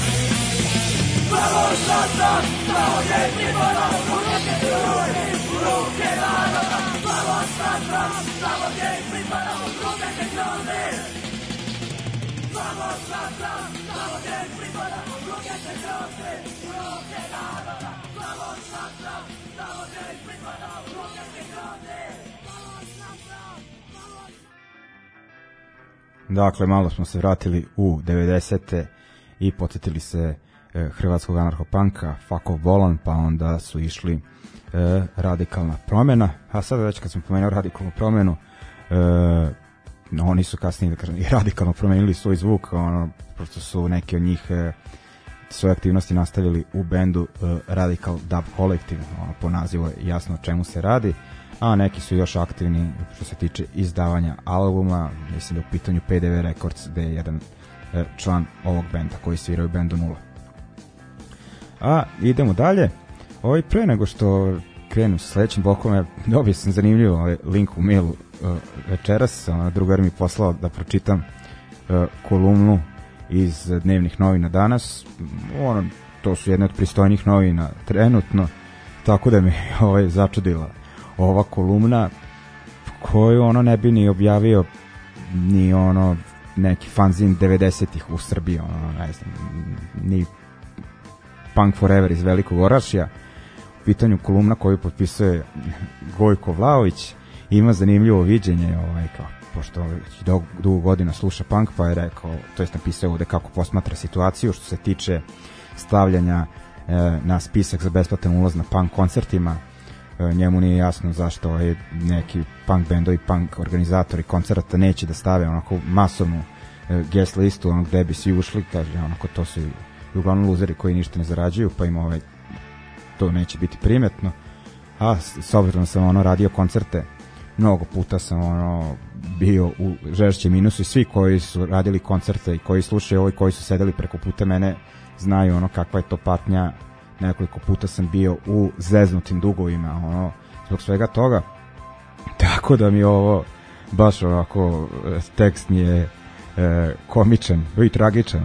Slavo šatra, slavo gdje pripada, u ruke se grobe, u ruke naroda. Slavo šatra, slavo gdje pripada, u ruke se grobe. Slavo šatra, slavo gdje pripada, u ruke se grobe, u ruke naroda. Slavo šatra, slavo gdje pripada, u ruke se grobe. Dakle, malo smo se vratili u 90. i podsjetili se hrvatskog anarchopunka Fakov Bolan, pa onda su išli Radikalna promjena. A sada već kad smo pomenuo Radikalnu promjenu, oni su kasnije, da kažem, i radikalno promenili svoj zvuk, prosto su neki od njih svoje aktivnosti nastavili u bendu Radical Dub Collective, po nazivu je jasno o čemu se radi, a neki su još aktivni što se tiče izdavanja albuma. Mislim da je u pitanju PDV Records, gde je jedan član ovog benda koji svira u bendu Nula. A idemo dalje. Pre nego što krenu sa sledećim blokom, dobio sam zanimljivo link u mailu večeras. Drugar mi poslao da pročitam kolumnu iz dnevnih novina danas. To su jedne od pristojnih novina trenutno, tako da me začudila ova kolumna koju ne bi ni objavio ni neki fanzin 90-ih u Srbiji, ne znam, ni Punk Forever iz Velikog Orašja. U pitanju kolumna koju potpisuje Gojko Vlaović, ima zanimljivo viđenje, pošto dugo godina sluša punk, pa je rekao, to jest napisao ovde kako posmatra situaciju što se tiče stavljanja na spisak za besplatan ulaz na punk koncertima. Njemu nije jasno zašto neki punk bendovi, punk organizatori koncerta neće da stave onako masovnu guest listu, gde bi svi ušli, kaže, to su uglavnom luzeri koji ništa ne zarađuju, pa im to neće biti primetno. A s obzirom da sam radio koncerte, mnogo puta sam bio u žešćem minusu i svi koji su radili koncerte i koji slušaju koji su sedeli preko puta mene znaju kakva je to patnja. Nekoliko puta sam bio u zeznutim dugovima zbog svega toga, tako da mi ovo baš ovako tekst mi je komičan i tragičan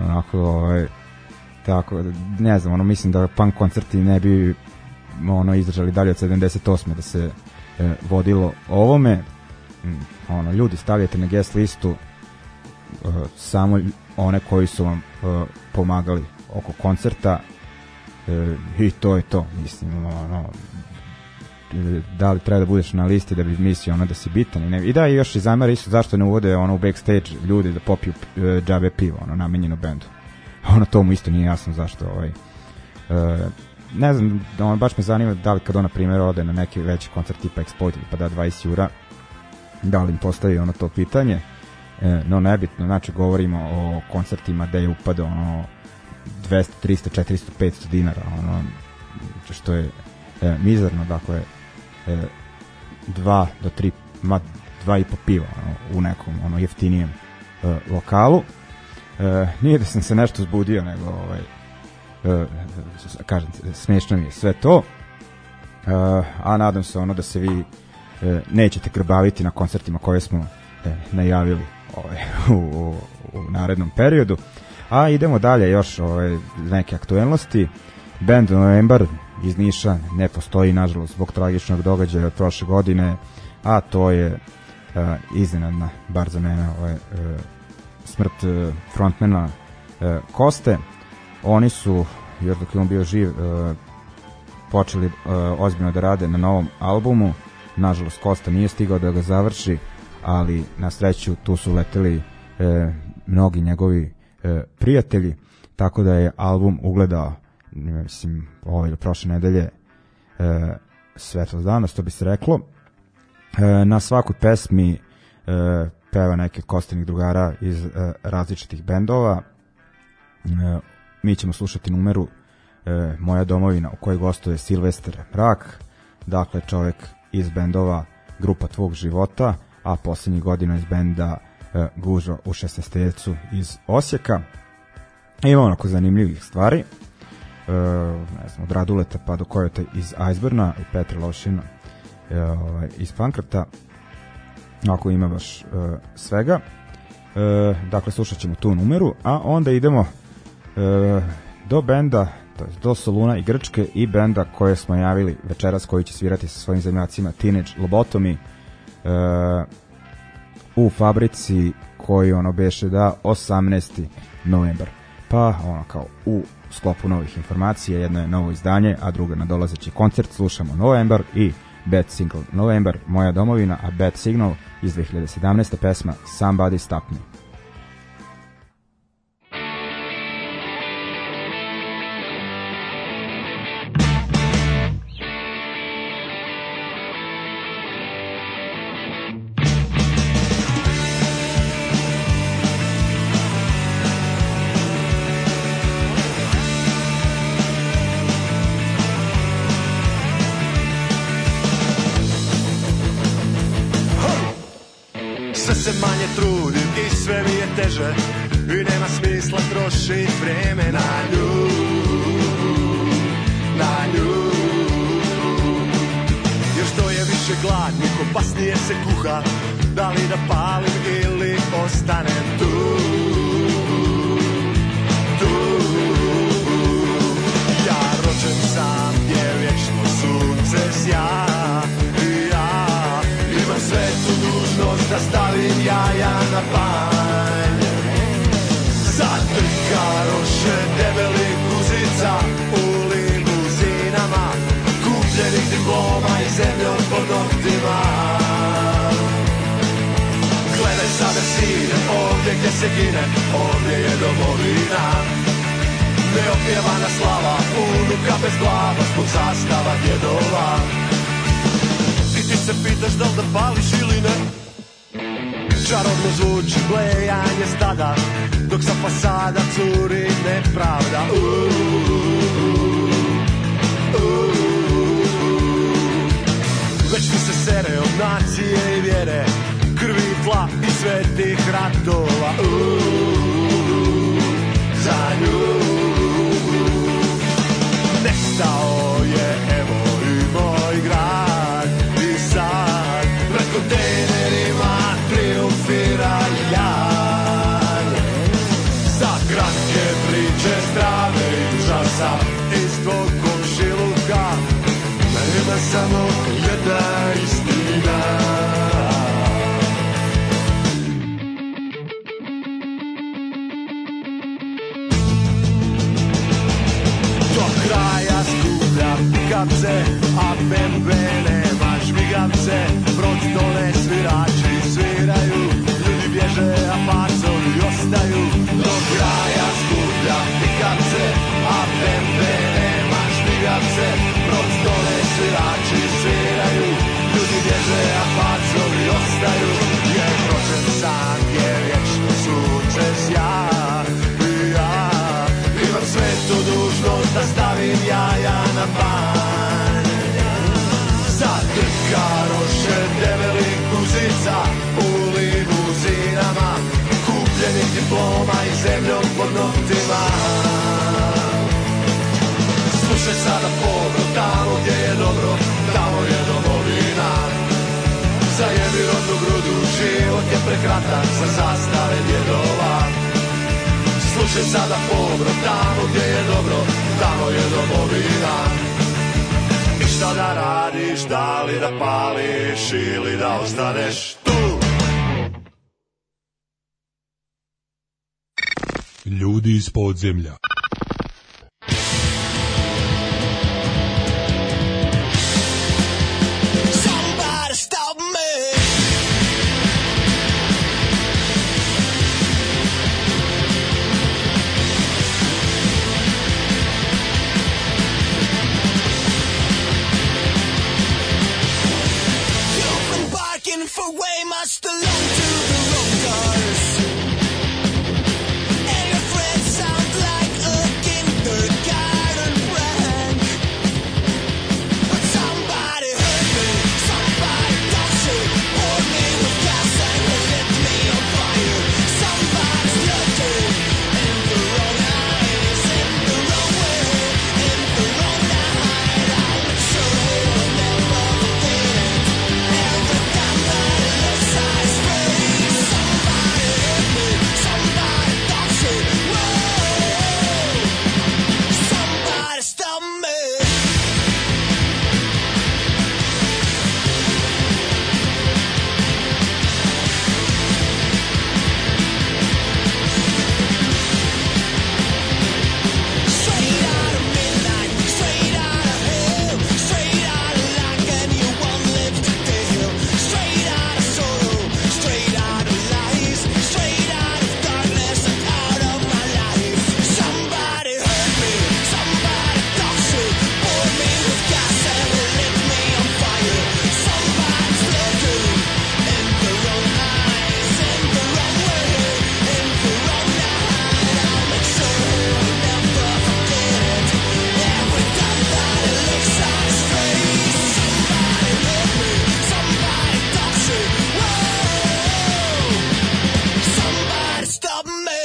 tako, ne znam, mislim da punk koncerti ne bi izdržali dalje od 78. da se vodilo ovome. Ljudi, stavljate na guest listu samo one koji su vam pomagali oko koncerta i to je to. Mislim, da li treba da budeš na listi da bi mislio da si bitan i da, i još i zamera isto zašto ne uvode u backstage ljudi da popiju džabe pivo namenjeno bendu. To mu isto nije jasno zašto ne znam, baš me zanima da li kad na primjer ode na neki veći koncert tipa Exploited pa da 20 jura, da li im postavi to pitanje. No nebitno, znači govorimo o koncertima gde je upada 200, 300, 400, 500 dinara, što je mizerno, dakle 2 do 3, 2,5 piva u nekom jeftinijem lokalu. Nije da sam se nešto zbudio, nego kažem, smiješno mi je sve to, a nadam se da se vi nećete grbaviti na koncertima koje smo najavili u narednom periodu. A idemo dalje, još neke aktuelnosti. Band Novembar iz Niša ne postoji, nažalost, zbog tragičnog događaja od prošle godine. a to je iznenadna, bar za mene, smrt frontmana Koste. Oni su, još dok je on bio živ, počeli ozbiljno da rade na novom albumu. Nažalost, Kosta nije stigao da ga završi, ali na sreću tu su leteli mnogi njegovi prijatelji, tako da je album ugledao, mislim, ove ili prošle nedelje svetlost dana, što bi se reklo. Na svakoj pesmi peva neki od Kostinih drugara iz različitih bendova. Mi ćemo slušati numeru Moja domovina, u kojoj gostuje Silvestar Mrak, dakle čovjek iz bendova Grupa tvog života, a posljednjih godina iz benda Gužva u 16. iz Osijeka. Ima onako zanimljivih stvari, ne znam, od Raduleta pa do Kojota iz Iceburna i Petra Lošina iz Pankrata. Ako ima baš svega. Dakle, slušat ćemo tu numeru, a onda idemo do benda, to je do Soluna i Grčke i benda koje smo javili večeras, koji će svirati sa svojim zemljacima Teenage Lobotomy u Fabrici, koji ono beše da 18. novembar. Pa ono kao u sklopu novih informacija, jedno je novo izdanje, a drugo nadolazeći koncert. Slušamo Novembar i Bad Signal. Novembar, Moja domovina, a Bad Signal iz 2017. pesma Somebody Stop Me. Se manje trudim i sve mi je teže i nema smisla trošit vrijeme na nju, na nju. Jer što je više gladnik, opasnije se kuha, da li da palim ili ostanem tu, tu. Ja rođen sam gdje vječno sunce sja i ja imam svetu dužnost da stavim jaja na panj. Zatrkaroše debelih guzica u limuzinama, kupljenih diploma i zemljom pod noktima. Gledaj sada sine, ovdje gdje se gine, ovdje je domovina. Neopjevana slava, unuka bez glava, zbog zastava djedova. I ti se pitaš da li da pališ ili ne, čarobno zvuči blejanje stada, dok sa fasada curi nepravda. Već mi se sere od nacije i vjere, krvi, tla i svetih ratova. Za nju nestao je, evo i moj grad, i sad pred kontejnerima triumfira jad. Za kratke priče strave i užasa iz tvog komšiluka ima samo jedna istina. Do kraja skupljam pikavce, a BMW nema žmigavce. Brod dole svirači sviraju, ljudi bježe, a pacovi ostaju. Do kraja skupljam pikavce, a BMW nema žmigavce. Brod dole svirači sviraju, ljudi bježe, a pacovi ostaju. Jer rođen sam je vječno sunce sja i ja imam svetu dužnost da stavim jaja na panj. Zatrkaroše debelih guzica u limuzinama, kupljenih diploma i zemljom pod noktima. Slušaj sada povro, tamo gdje je dobro, tamo je domovina. Zajebi rodnu grudu, život je prekratak za zastave djedova. Slušaj sada povro, tamo gdje je dobro, tamo je domovina. I šta da radiš, da li da pališ ili da ostaneš tu. Ljudi iz podzemlja. Somebody stop me. You've been barking for way much too long to the road cars. And your friends sound like a kindergarten prank. But somebody hurt me, somebody touched me, poured me with gas and lit me on fire. Somebody's looking in the wrong eyes, in the wrong way, in the wrong night. I'll make sure he'll never forget it. Every time that he looks at his face, somebody hurt me, somebody touched me. Whoa, somebody stop me. Straight out of midnight, straight out of hell, straight out of luck, and you won't live to tell. Straight out of sorrow, straight out of lies, straight out of darkness and out of my life. Somebody hurt me, somebody touched me, poured me with gas and lit me on fire. Somebody's looking in the wrong eyes, in the wrong way, in the wrong night. I'll make sure he'll never forget it. Every time that he looks at his face, somebody hurt me, somebody touched me. Whoa, somebody stop me.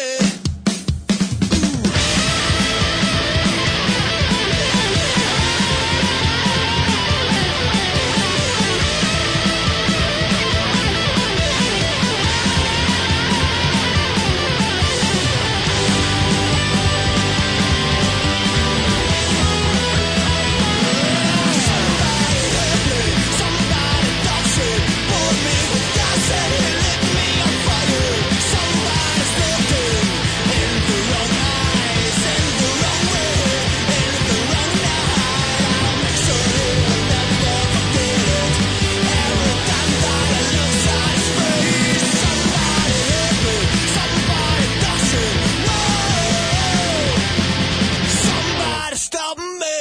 Somebody touched me, poured me with gas and lit me on fire. Somebody's looking in the wrong eyes, in the wrong way, in the wrong night. I'll make sure he'll never forget it. Every time that he looks at his face, somebody hurt me, somebody touched me. Whoa, somebody stop me.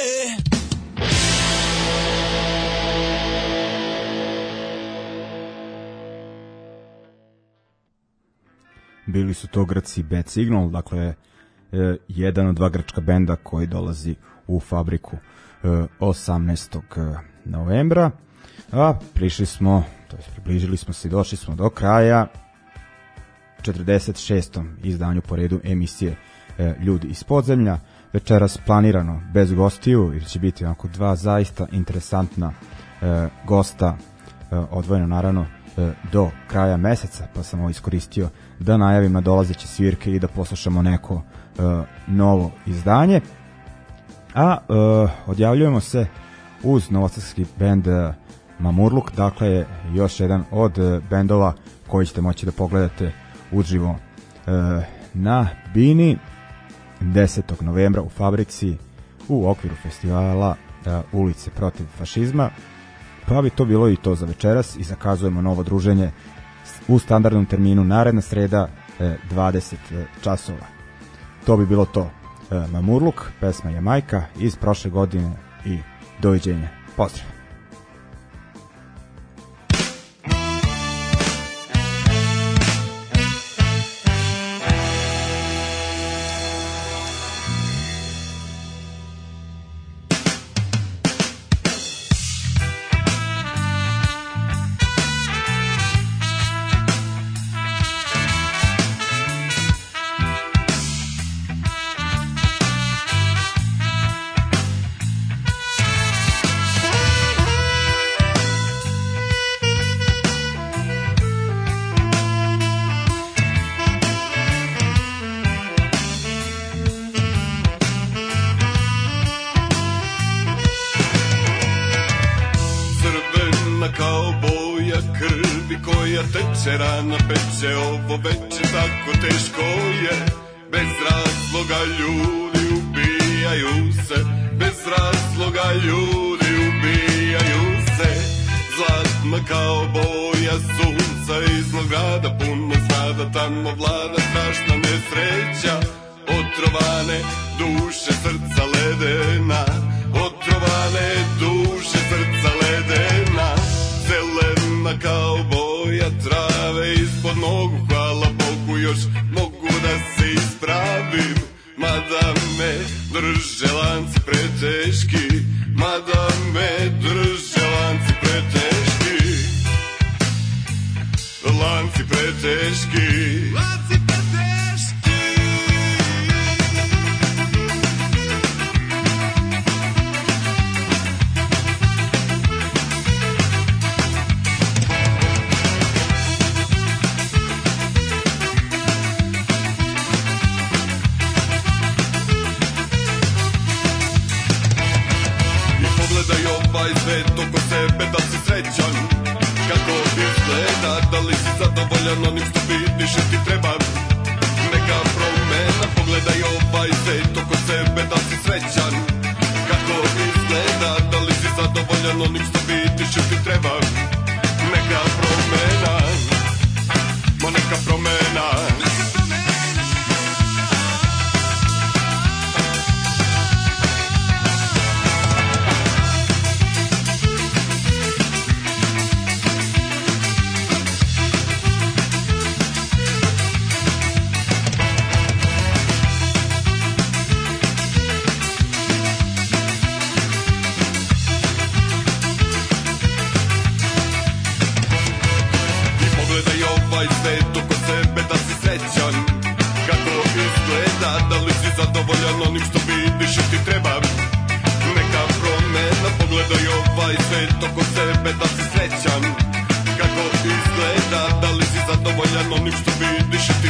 Bili su to Grci Bad Signal, dakle jedan od dva grčka benda koji dolazi u fabriku 18. novembra. A približili smo se i došli smo do kraja 46. izdanju po redu emisije Ljudi iz podzemlja. Večeras planirano bez gostiju, jer će biti onako dva zaista interesantna gosta, odvojeno naravno do kraja meseca, pa sam ovo iskoristio da najavim na dolazeće svirke i da poslušamo neko novo izdanje. A odjavljujemo se uz novosadski bend Mamurluk, dakle još jedan od bendova koji ćete moći da pogledate uživo na Bini 10. novembra u Fabrici u okviru festivala Ulice protiv fašizma. Pa bi to bilo i to za večeras i zakazujemo novo druženje u standardnom terminu naredna sreda 20 časova. To bi bilo to. Mamurluk, pesma je Majka iz prošle godine i doviđenja. Pozdrav! Somebody teče, rana peče, ovo veče tako teško je. Bez razloga ljudi ubijaju se, bez razloga ljudi ubijaju se. Zlatna kao boja sunca iznad grada, puno zgrada, tamo vlada strašna nesreća. Otrovane duše srca ledena, otrovane duše srca ledena. Zelena kao boja trave ispod nogu, hvala Bogu još mogu da se ispravim. Mada me drže lanci preteški, mada me drže lanci preteški, lanci preteški, lanci preteški. Ovaj svet oko sebe, da si srećan, kako izgleda, da li si zadovoljan onim što vidiš i ti treba neka promena. Pogledaj ovaj svet oko sebe, da si srećan, kako izgleda, da li si zadovoljan onim što vidiš i ti treba neka promena, ma neka promena. Zadovoljan onim što vidiš i ti treba neka promena. Pogledaj ovaj svet oko sebe, da si srećan, kako izgleda, da li si zadovoljan onim što vidiš i